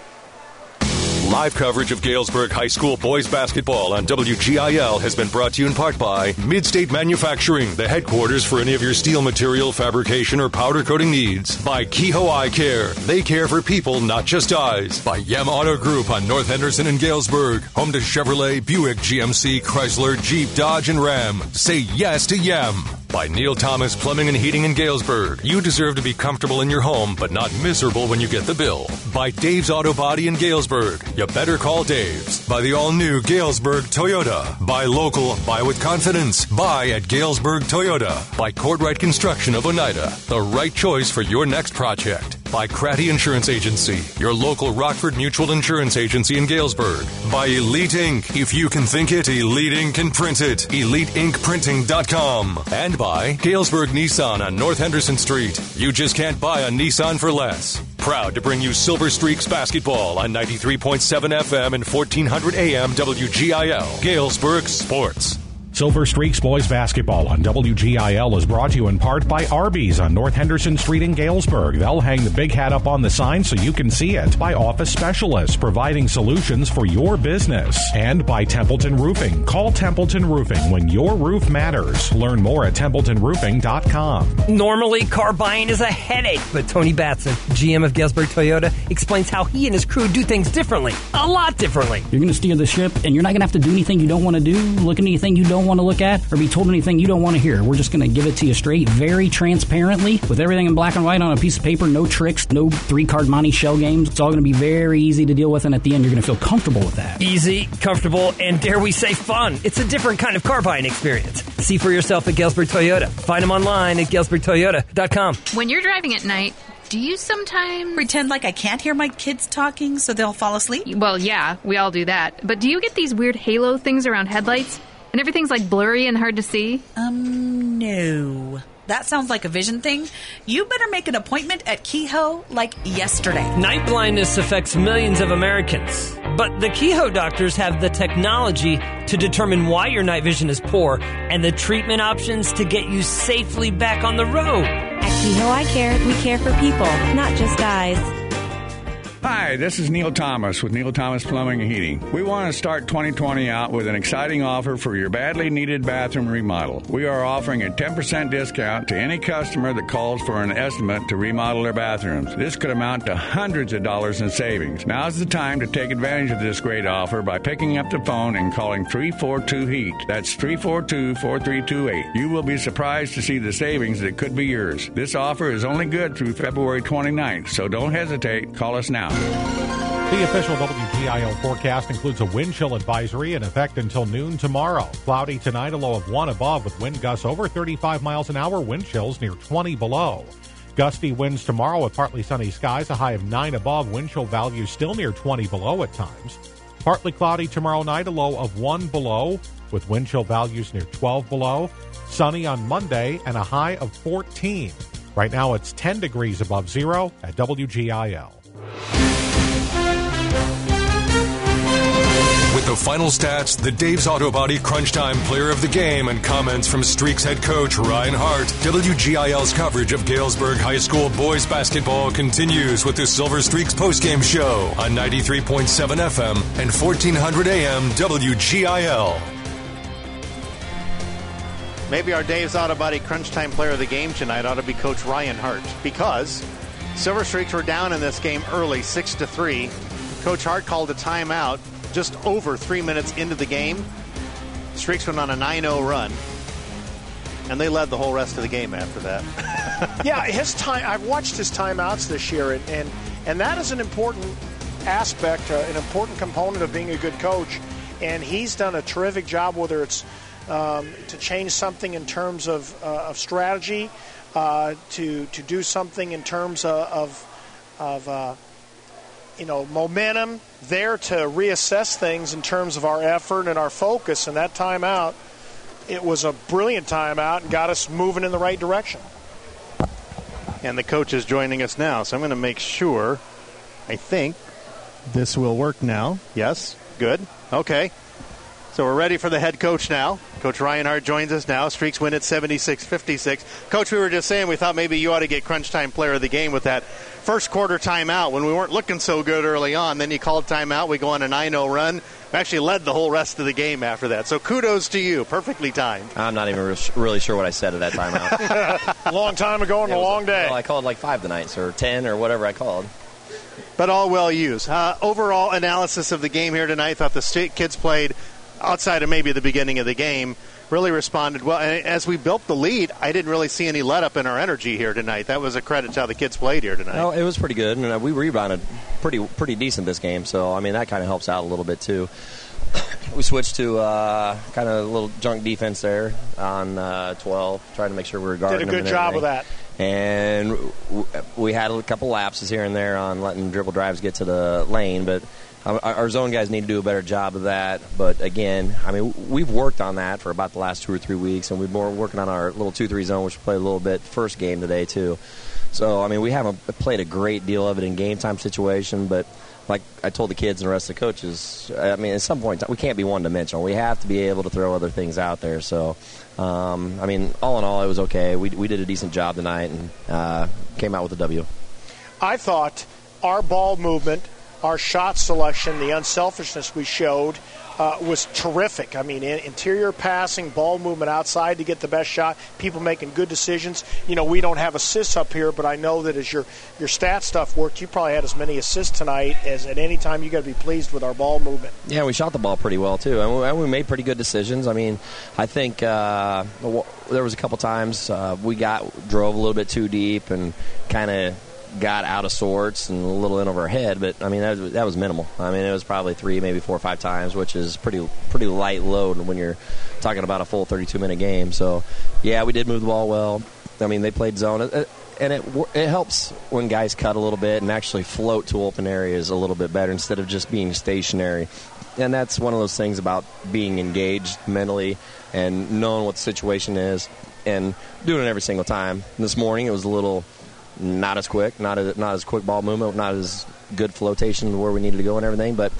Live coverage of Galesburg High School boys basketball on W G I L has been brought to you in part by Midstate Manufacturing, the headquarters for any of your steel material fabrication or powder coating needs. By Kehoe Eye Care, they care for people, not just eyes. By Yem Auto Group on North Henderson and Galesburg, home to Chevrolet, Buick, G M C, Chrysler, Jeep, Dodge, and Ram. Say yes to Yem. By Neil Thomas Plumbing and Heating in Galesburg. You deserve to be comfortable in your home, but not miserable when you get the bill. By Dave's Auto Body in Galesburg. You better call Dave's. By the all-new Galesburg Toyota. Buy local, buy with confidence. Buy at Galesburg Toyota. By Courtright Construction of Oneida. The right choice for your next project. By Cratty Insurance Agency, your local Rockford Mutual Insurance Agency in Galesburg. By Elite Ink. If you can think it, Elite Ink can print it. Elite Ink Printing dot com. And by Galesburg Nissan on North Henderson Street. You just can't buy a Nissan for less. Proud to bring you Silver Streaks basketball on ninety-three point seven F M and fourteen hundred A M W G I L. Galesburg Sports. Silver Streaks boys basketball on W G I L is brought to you in part by Arby's on North Henderson Street in Galesburg. They'll hang the big hat up on the sign so you can see it. By Office Specialists, providing solutions for your business. And by Templeton Roofing. Call Templeton Roofing when your roof matters. Learn more at Templeton Roofing dot com. Normally, car buying is a headache, but Tony Batson, G M of Galesburg Toyota, explains how he and his crew do things differently. A lot differently. You're going to steer the ship, and you're not going to have to do anything you don't want to do, look at anything you don't want to look at, or be told anything you don't want to hear. We're just going to give it to you straight, very transparently, with everything in black and white on a piece of paper, no tricks, no three-card Monte shell games. It's all going to be very easy to deal with, and at the end, you're going to feel comfortable with that. Easy, comfortable, and dare we say fun. It's a different kind of car buying experience. See for yourself at Galesburg Toyota. Find them online at Galesburg Toyota dot com. When you're driving at night, do you sometimes pretend like I can't hear my kids talking so they'll fall asleep? Well, yeah, we all do that. But do you get these weird halo things around headlights? And everything's like blurry and hard to see? Um, no. That sounds like a vision thing. You better make an appointment at Kehoe like yesterday. Night blindness affects millions of Americans. But the Kehoe doctors have the technology to determine why your night vision is poor and the treatment options to get you safely back on the road. At Kehoe Eye Care, we care for people, not just eyes. Hi, this is Neil Thomas with Neil Thomas Plumbing and Heating. We want to start twenty twenty out with an exciting offer for your badly needed bathroom remodel. We are offering a ten percent discount to any customer that calls for an estimate to remodel their bathrooms. This could amount to hundreds of dollars in savings. Now's the time to take advantage of this great offer by picking up the phone and calling three four two heat. That's three four two, four three two eight. You will be surprised to see the savings that could be yours. This offer is only good through February twenty-ninth, so don't hesitate. Call us now. The official W G I L forecast includes a wind chill advisory in effect until noon tomorrow. Cloudy tonight, a low of one above with wind gusts over thirty-five miles an hour, wind chills near twenty below. Gusty winds tomorrow with partly sunny skies, a high of nine above, wind chill values still near twenty below at times. Partly cloudy tomorrow night, a low of one below with wind chill values near twelve below. Sunny on Monday and a high of fourteen. Right now it's ten degrees above zero at W G I L. With the final stats, the Dave's Auto Body Crunch Time Player of the Game, and comments from Streaks head coach Ryan Hart, W G I L's coverage of Galesburg High School boys basketball continues with the Silver Streaks postgame show on ninety-three point seven F M and fourteen hundred A M W G I L. Maybe our Dave's Auto Body Crunch Time Player of the Game tonight ought to be Coach Ryan Hart, because Silver Streaks were down in this game early, six to three. Coach Hart called a timeout just over three minutes into the game. Streaks went on a nine oh run. And they led the whole rest of the game after that. Yeah, his time. I've watched his timeouts this year, and and, and that is an important aspect, uh, an important component of being a good coach. And he's done a terrific job, whether it's um, to change something in terms of, uh, of strategy, uh, to to do something in terms of of, of uh, you know momentum, there to reassess things in terms of our effort and our focus. And that timeout, it was a brilliant timeout and got us moving in the right direction. And the coach is joining us now, so I'm going to make sure. I think this will work now. Yes, good. Okay. So we're ready for the head coach now. Coach Reinhardt joins us now. Streaks win at seventy-six fifty-six. Coach, we were just saying we thought maybe you ought to get crunch time player of the game with that first quarter timeout when we weren't looking so good early on. Then you called timeout. We go on a nine oh run. We actually led the whole rest of the game after that. So kudos to you. Perfectly timed. I'm not even really sure what I said at that timeout. Long time ago and a long day. Well, I called like five tonight, or ten or whatever I called. But all well used. Uh, overall analysis of the game here tonight. Thought the state kids played outside of maybe the beginning of the game, really responded well. And as we built the lead, I didn't really see any let up in our energy here tonight. That was a credit to how the kids played here tonight. Well, it was pretty good, and we rebounded pretty pretty decent this game. So, I mean, that kind of helps out a little bit, too. We switched to uh, kind of a little junk defense there on uh, twelve, trying to make sure we were guarding them. Did a good job of that. And we had a couple lapses here and there on letting dribble drives get to the lane, but our zone guys need to do a better job of that. But, again, I mean, we've worked on that for about the last two or three weeks, and we've been working on our little two three zone, which we played a little bit first game today, too. So, I mean, we haven't played a great deal of it in game-time situation, but like I told the kids and the rest of the coaches, I mean, at some point, we can't be one-dimensional. We have to be able to throw other things out there. So, um, I mean, all in all, it was okay. We, we did a decent job tonight and uh, came out with a W. I thought our ball movement, our shot selection, the unselfishness we showed uh, was terrific. I mean, in, interior passing, ball movement outside to get the best shot, people making good decisions. You know, we don't have assists up here, but I know that as your, your stat stuff worked, you probably had as many assists tonight as at any time. You got to be pleased with our ball movement. Yeah, we shot the ball pretty well, too. And we, and we made pretty good decisions. I mean, I think uh, there was a couple times uh, we got drove a little bit too deep and kind of got out of sorts and a little in over our head, but I mean that was, that was minimal. I mean it was probably three, maybe four or five times, which is pretty pretty light load when you're talking about a full thirty-two minute game. So yeah, we did move the ball well. I mean they played zone, and it it helps when guys cut a little bit and actually float to open areas a little bit better instead of just being stationary. And that's one of those things about being engaged mentally and knowing what the situation is and doing it every single time. This morning it was a little not as quick, not as, not as quick ball movement, not as good flotation where we needed to go and everything. But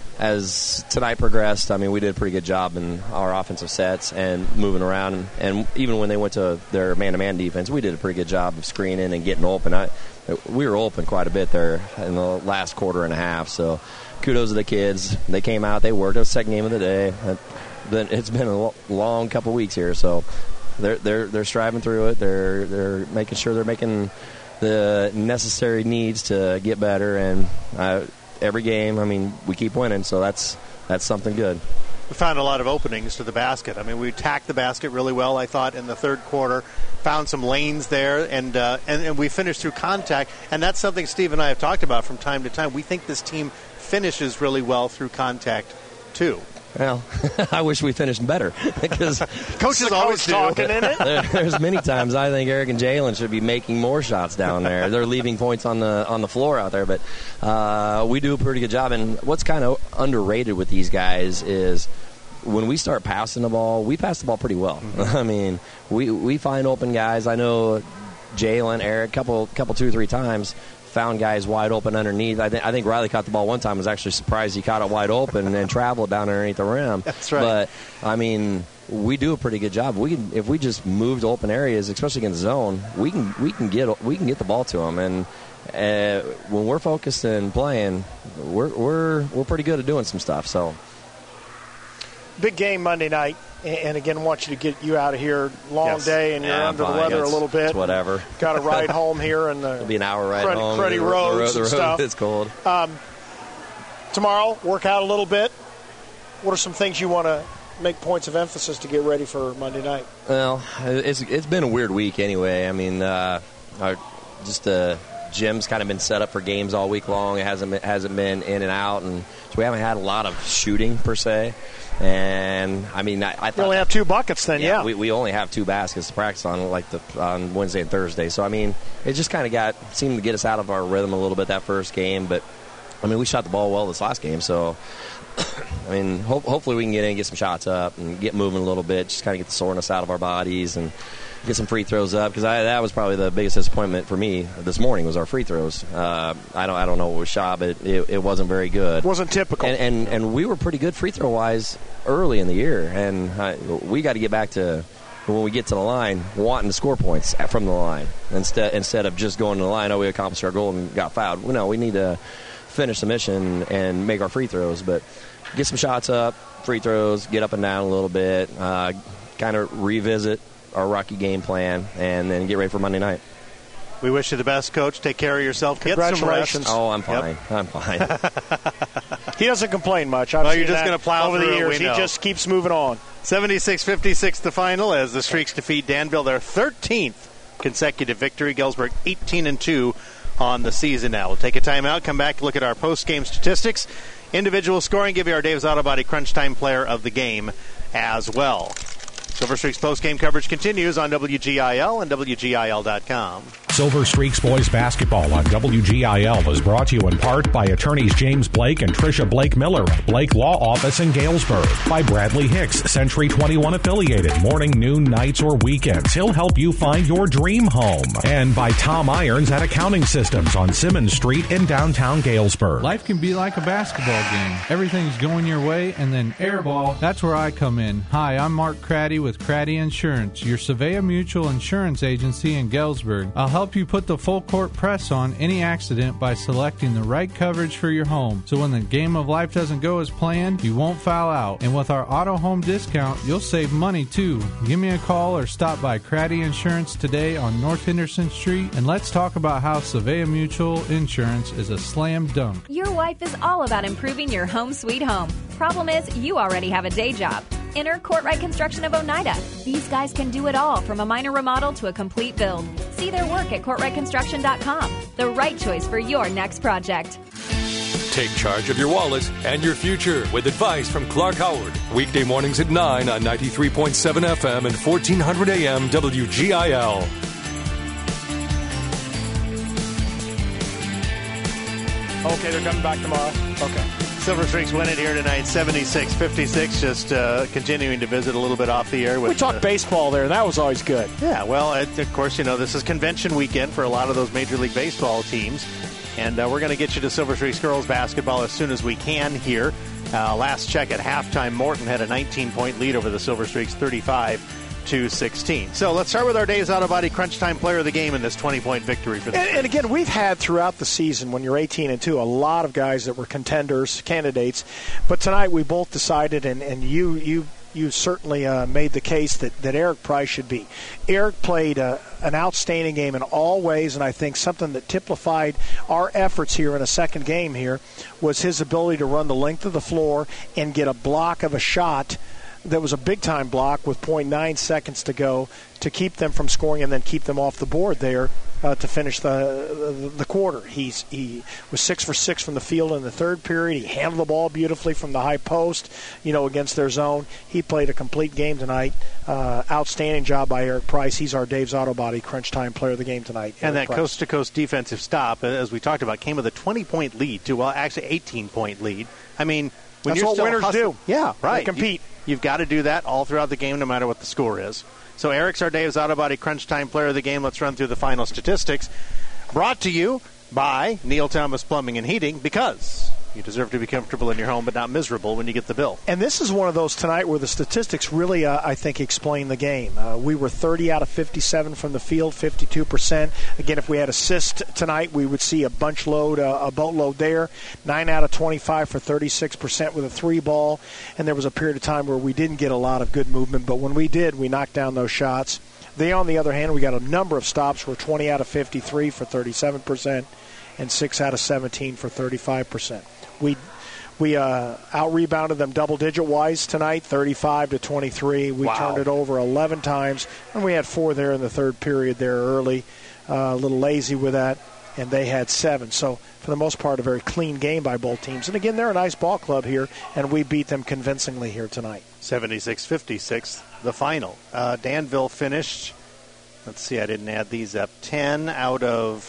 as tonight progressed, I mean, we did a pretty good job in our offensive sets and moving around. And, and even when they went to their man-to-man defense, we did a pretty good job of screening and getting open. I, we were open quite a bit there in the last quarter and a half. So kudos to the kids. They came out, they worked. It was the second game of the day. It's been a long couple weeks here, so they're they're they're striving through it. They're they're making sure they're making the necessary needs to get better, and uh, every game, I mean, we keep winning, so that's that's something good. We found a lot of openings to the basket. I mean, we attacked the basket really well, I thought, in the third quarter, found some lanes there, and, uh, and, and we finished through contact, and that's something Steve and I have talked about from time to time. We think this team finishes really well through contact, too. Well, I wish we finished better because coaches always talking in it. There, there's many times I think Eric and Jalen should be making more shots down there. They're leaving points on the on the floor out there, but uh, we do a pretty good job. And what's kind of underrated with these guys is when we start passing the ball, we pass the ball pretty well. Mm-hmm. I mean, we we find open guys. I know Jalen, Eric, couple couple two three times. Found guys wide open underneath. I think I think Riley caught the ball one time. Was actually surprised he caught it wide open and then traveled down underneath the rim. That's right. But I mean, we do a pretty good job. We can, if we just move to open areas, especially against zone, we can we can get we can get the ball to them. And uh, when we're focused and playing, we're we're we're pretty good at doing some stuff. So big game Monday night. And again, want you to get you out of here. Long yes. day, and you're yeah, under fine. the weather it's, a little bit. It's whatever. Got to ride home here, and it'll be an hour ride cruddy, home. Cruddy the, roads the, the, the and road, stuff. It's cold. Um, tomorrow, work out a little bit. What are some things you want to make points of emphasis to get ready for Monday night? Well, it's it's been a weird week anyway. I mean, uh, our, just the gym's kind of been set up for games all week long. It hasn't been, hasn't been in and out, and so we haven't had a lot of shooting per se. And I mean, I, I thought you only have two buckets then, yeah. yeah. We, we only have two baskets to practice on, like the on Wednesday and Thursday. So I mean, it just kind of got seemed to get us out of our rhythm a little bit that first game. But I mean, we shot the ball well this last game, so I mean, ho- hopefully we can get in, get some shots up, and get moving a little bit, just kind of get the soreness out of our bodies and get some free throws up, because that was probably the biggest disappointment for me this morning was our free throws. Uh, I don't I don't know what was shot, but it, it wasn't very good. Wasn't typical. And, and and we were pretty good free throw wise early in the year, and uh, we got to get back to when we get to the line wanting to score points from the line instead instead of just going to the line. Oh, we accomplished our goal and got fouled. No, we need to finish the mission and make our free throws, but get some shots up, free throws, get up and down a little bit, uh, kind of revisit our Rocky game plan, and then get ready for Monday night. We wish you the best, Coach. Take care of yourself. Get some rest. Oh, I'm fine. Yep. I'm fine. He doesn't complain much. I've well, seen you're just that going to plow over through the it, years. we He know. just keeps moving on. seventy-six fifty-six the final as the Streaks defeat Danville, their thirteenth consecutive victory. Galesburg eighteen and two on the season now. We'll take a timeout, come back, look at our post-game statistics, individual scoring, give you our Dave's Auto Body Crunch Time Player of the Game as well. Silver Streaks post-game coverage continues on W G I L and W G I L dot com. Silver Streaks Boys Basketball on W G I L is brought to you in part by attorneys James Blake and Tricia Blake Miller of Blake Law Office in Galesburg. By Bradley Hicks, Century twenty-one affiliated, morning, noon, nights, or weekends. He'll help you find your dream home. And by Tom Irons at Accounting Systems on Simmons Street in downtown Galesburg. Life can be like a basketball game. Everything's going your way, and then airball. That's where I come in. Hi, I'm Mark Craddy with Craddy Insurance, your Surveyor Mutual Insurance Agency in Galesburg. I'll help you put the full court press on any accident by selecting the right coverage for your home. So when the game of life doesn't go as planned, you won't foul out. And with our auto home discount, you'll save money too. Give me a call or stop by Craddy Insurance today on North Henderson Street, and let's talk about how Surveyor Mutual Insurance is a slam dunk. Your wife is all about improving your home sweet home. Problem is, you already have a day job. Enter Courtright Construction of Oneida. These guys can do it all, from a minor remodel to a complete build. See their work at courtright construction dot com. The right choice for your next project. Take charge of your wallet and your future with advice from Clark Howard. Weekday mornings at nine on ninety-three point seven F M and fourteen hundred A M W G I L. Okay, they're coming back tomorrow. Okay. Silver Streaks win it here tonight, seventy-six fifty-six. Just uh, continuing to visit a little bit off the air. With we talked uh, baseball there. That was always good. Yeah, well, it, of course, you know, this is convention weekend for a lot of those Major League Baseball teams. And uh, we're going to get you to Silver Streaks girls basketball as soon as we can here. Uh, last check at halftime, Morton had a nineteen-point lead over the Silver Streaks, thirty-five to sixteen. So let's start with our Dave's Auto Body Crunch Time Player of the Game in this twenty-point victory for the and, and again, we've had throughout the season, when you're eighteen and two, a lot of guys that were contenders, candidates. But tonight we both decided, and, and you you you certainly uh, made the case that, that Eric Price should be. Eric played uh, an outstanding game in all ways, and I think something that typified our efforts here in a second game here was his ability to run the length of the floor and get a block of a shot that was a big-time block with point nine seconds to go to keep them from scoring and then keep them off the board there uh, to finish the, the the quarter. He's He was six for six from the field in the third period. He handled the ball beautifully from the high post, you know, against their zone. He played a complete game tonight. Uh, outstanding job by Eric Price. He's our Dave's Auto Body Crunch Time Player of the Game tonight. And Eric that Price. coast-to-coast defensive stop, as we talked about, came with a twenty-point lead, too. Well, actually eighteen-point lead. I mean, when That's you're what still winners hustling, do. Yeah, right. They compete. You, you've got to do that all throughout the game, no matter what the score is. So Eric's our Dave's Auto Body Crunch Time Player of the Game. Let's run through the final statistics. Brought to you by Neil Thomas Plumbing and Heating, because you deserve to be comfortable in your home but not miserable when you get the bill. And this is one of those tonight where the statistics really, uh, I think, explain the game. Uh, we were thirty out of fifty-seven from the field, fifty-two percent. Again, if we had assist tonight, we would see a bunch load, uh, a boatload there. nine out of twenty-five for thirty-six percent with a three ball. And there was a period of time where we didn't get a lot of good movement, but when we did, we knocked down those shots. They, on the other hand, we got a number of stops. We're twenty out of fifty-three for thirty-seven percent and six out of seventeen for thirty-five percent. We We uh, out-rebounded them double-digit-wise tonight, thirty-five to twenty-three. We wow. turned it over eleven times, and we had four there in the third period there early. Uh, a little lazy with that, and they had seven. So, for the most part, a very clean game by both teams. And, again, they're a nice ball club here, and we beat them convincingly here tonight. seventy-six fifty-six, the final. Uh, Danville finished, let's see, I didn't add these up, ten out of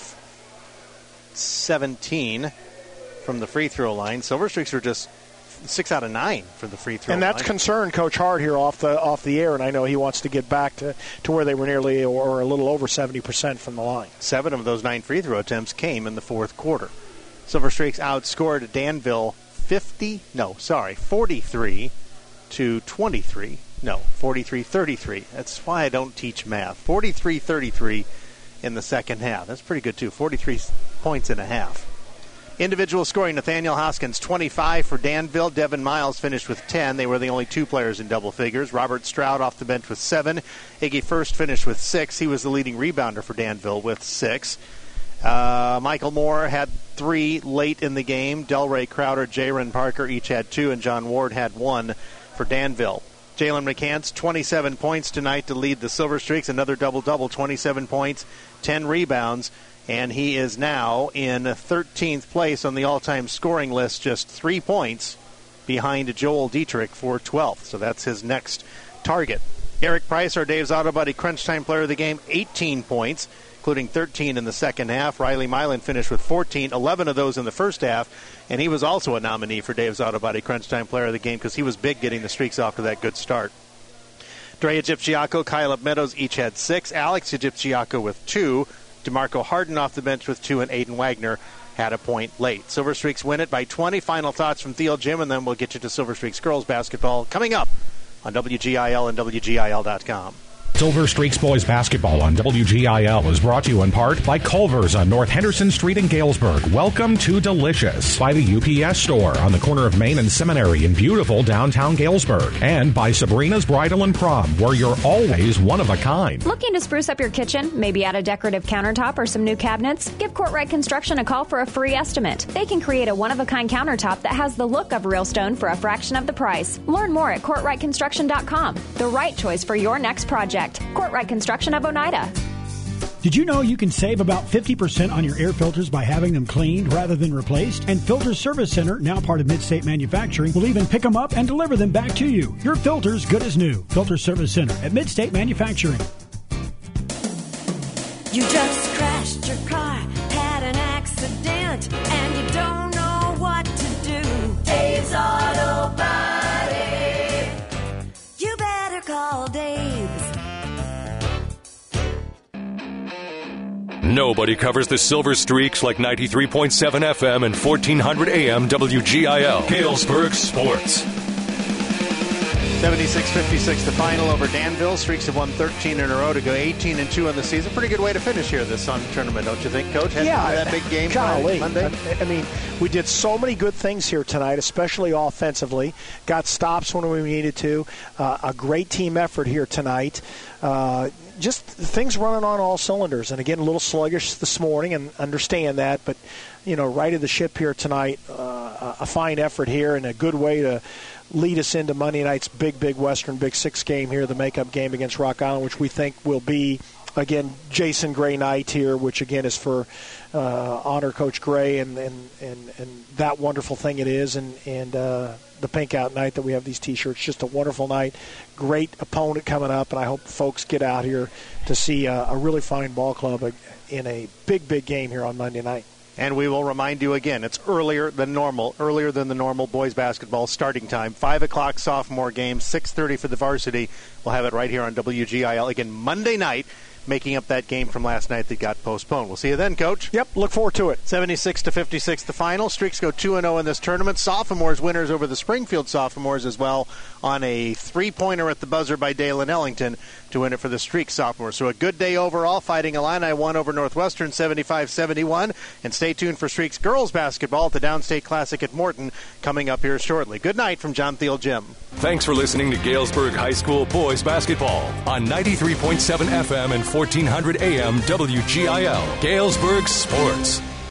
seventeen from the free throw line. Silver Streaks were just six out of nine from the free throw line. And that's line. concerned Coach Hart here off the off the air, and I know he wants to get back to, to where they were nearly or a little over seventy percent from the line. Seven of those nine free throw attempts came in the fourth quarter. Silver Streaks outscored Danville fifty, no, sorry, forty-three to twenty-three. No, forty-three thirty-three. That's why I don't teach math. forty-three thirty-three in the second half. That's pretty good, too. forty-three points and a half. Individual scoring, Nathaniel Hoskins, twenty-five for Danville. Devin Miles finished with ten. They were the only two players in double figures. Robert Stroud off the bench with seven. Iggy First finished with six. He was the leading rebounder for Danville with six. Uh, Michael Moore had three late in the game. Delray Crowder, Jaron Parker each had two, and John Ward had one for Danville. Jalen McCants, twenty-seven points tonight to lead the Silver Streaks. Another double-double, twenty-seven points, ten rebounds. And he is now in thirteenth place on the all-time scoring list, just three points behind Joel Dietrich for twelfth. So that's his next target. Eric Price, our Dave's Auto Body Crunch Time player of the game, eighteen points, including thirteen in the second half. Riley Milan finished with fourteen, eleven of those in the first half. And he was also a nominee for Dave's Auto Body Crunch Time player of the game because he was big getting the Streaks off to that good start. Dre Egipciaco, Kyle Meadows each had six. Alex Egipciaco with two. DeMarco Harden off the bench with two, and Aiden Wagner had a point late. Silver Streaks win it by twenty. Final thoughts from Theo Jim, and then we'll get you to Silver Streaks girls basketball coming up on W G I L and W G I L dot com. Silver Streaks Boys Basketball on W G I L is brought to you in part by Culver's on North Henderson Street in Galesburg. Welcome to Delicious. By the U P S store on the corner of Main and Seminary in beautiful downtown Galesburg. And by Sabrina's Bridal and Prom, where you're always one of a kind. Looking to spruce up your kitchen? Maybe add a decorative countertop or some new cabinets? Give Courtright Construction a call for a free estimate. They can create a one-of-a-kind countertop that has the look of real stone for a fraction of the price. Learn more at Courtright Construction dot com. The right choice for your next project. Courtright Construction of Oneida. Did you know you can save about fifty percent on your air filters by having them cleaned rather than replaced? And Filter Service Center, now part of Midstate Manufacturing, will even pick them up and deliver them back to you. Your filter's good as new. Filter Service Center at Midstate Manufacturing. You just crashed your car, had an accident, and you don't know what to do. Dave's Auto Body. You better call Dave's. Nobody covers the Silver Streaks like ninety-three point seven F M and fourteen hundred A M W G I L. Galesburg Sports. seventy-six fifty-six the final over Danville. Streaks have won thirteen in a row to go eighteen and two on the season. Pretty good way to finish here this Sun tournament, don't you think, Coach? Heading yeah, into that big game golly. Monday. I, I mean, we did so many good things here tonight, especially offensively. Got stops when we needed to. Uh, a great team effort here tonight. Uh, just things running on all cylinders. And again, a little sluggish this morning, and understand that. But, you know, righted the ship here tonight. Uh, a fine effort here and a good way to lead us into Monday night's big, big Western Big Six game here, the makeup game against Rock Island, which we think will be, again, Jason Gray night here, which, again, is for uh, honor Coach Gray and, and, and, and that wonderful thing it is, and, and uh, the pink out night that we have these T-shirts. Just a wonderful night. Great opponent coming up, and I hope folks get out here to see a, a really fine ball club in a big, big game here on Monday night. And we will remind you again, it's earlier than normal, earlier than the normal boys basketball starting time. five o'clock sophomore game, six thirty for the varsity. We'll have it right here on W G I L again Monday night, making up that game from last night that got postponed. We'll see you then, Coach. Yep, look forward to it. seventy-six to fifty-six the final. Streaks go two and oh in this tournament. Sophomores winners over the Springfield sophomores as well on a three-pointer at the buzzer by Dalen Ellington to win it for the Streak sophomores. So a good day overall. Fighting Illini won over Northwestern seventy-five seventy-one. And stay tuned for Streaks girls basketball at the Downstate Classic at Morton coming up here shortly. Good night from John Thiel Jim. Thanks for listening to Galesburg High School boys basketball on ninety-three point seven F M and fourteen hundred A M W G I L. Galesburg Sports.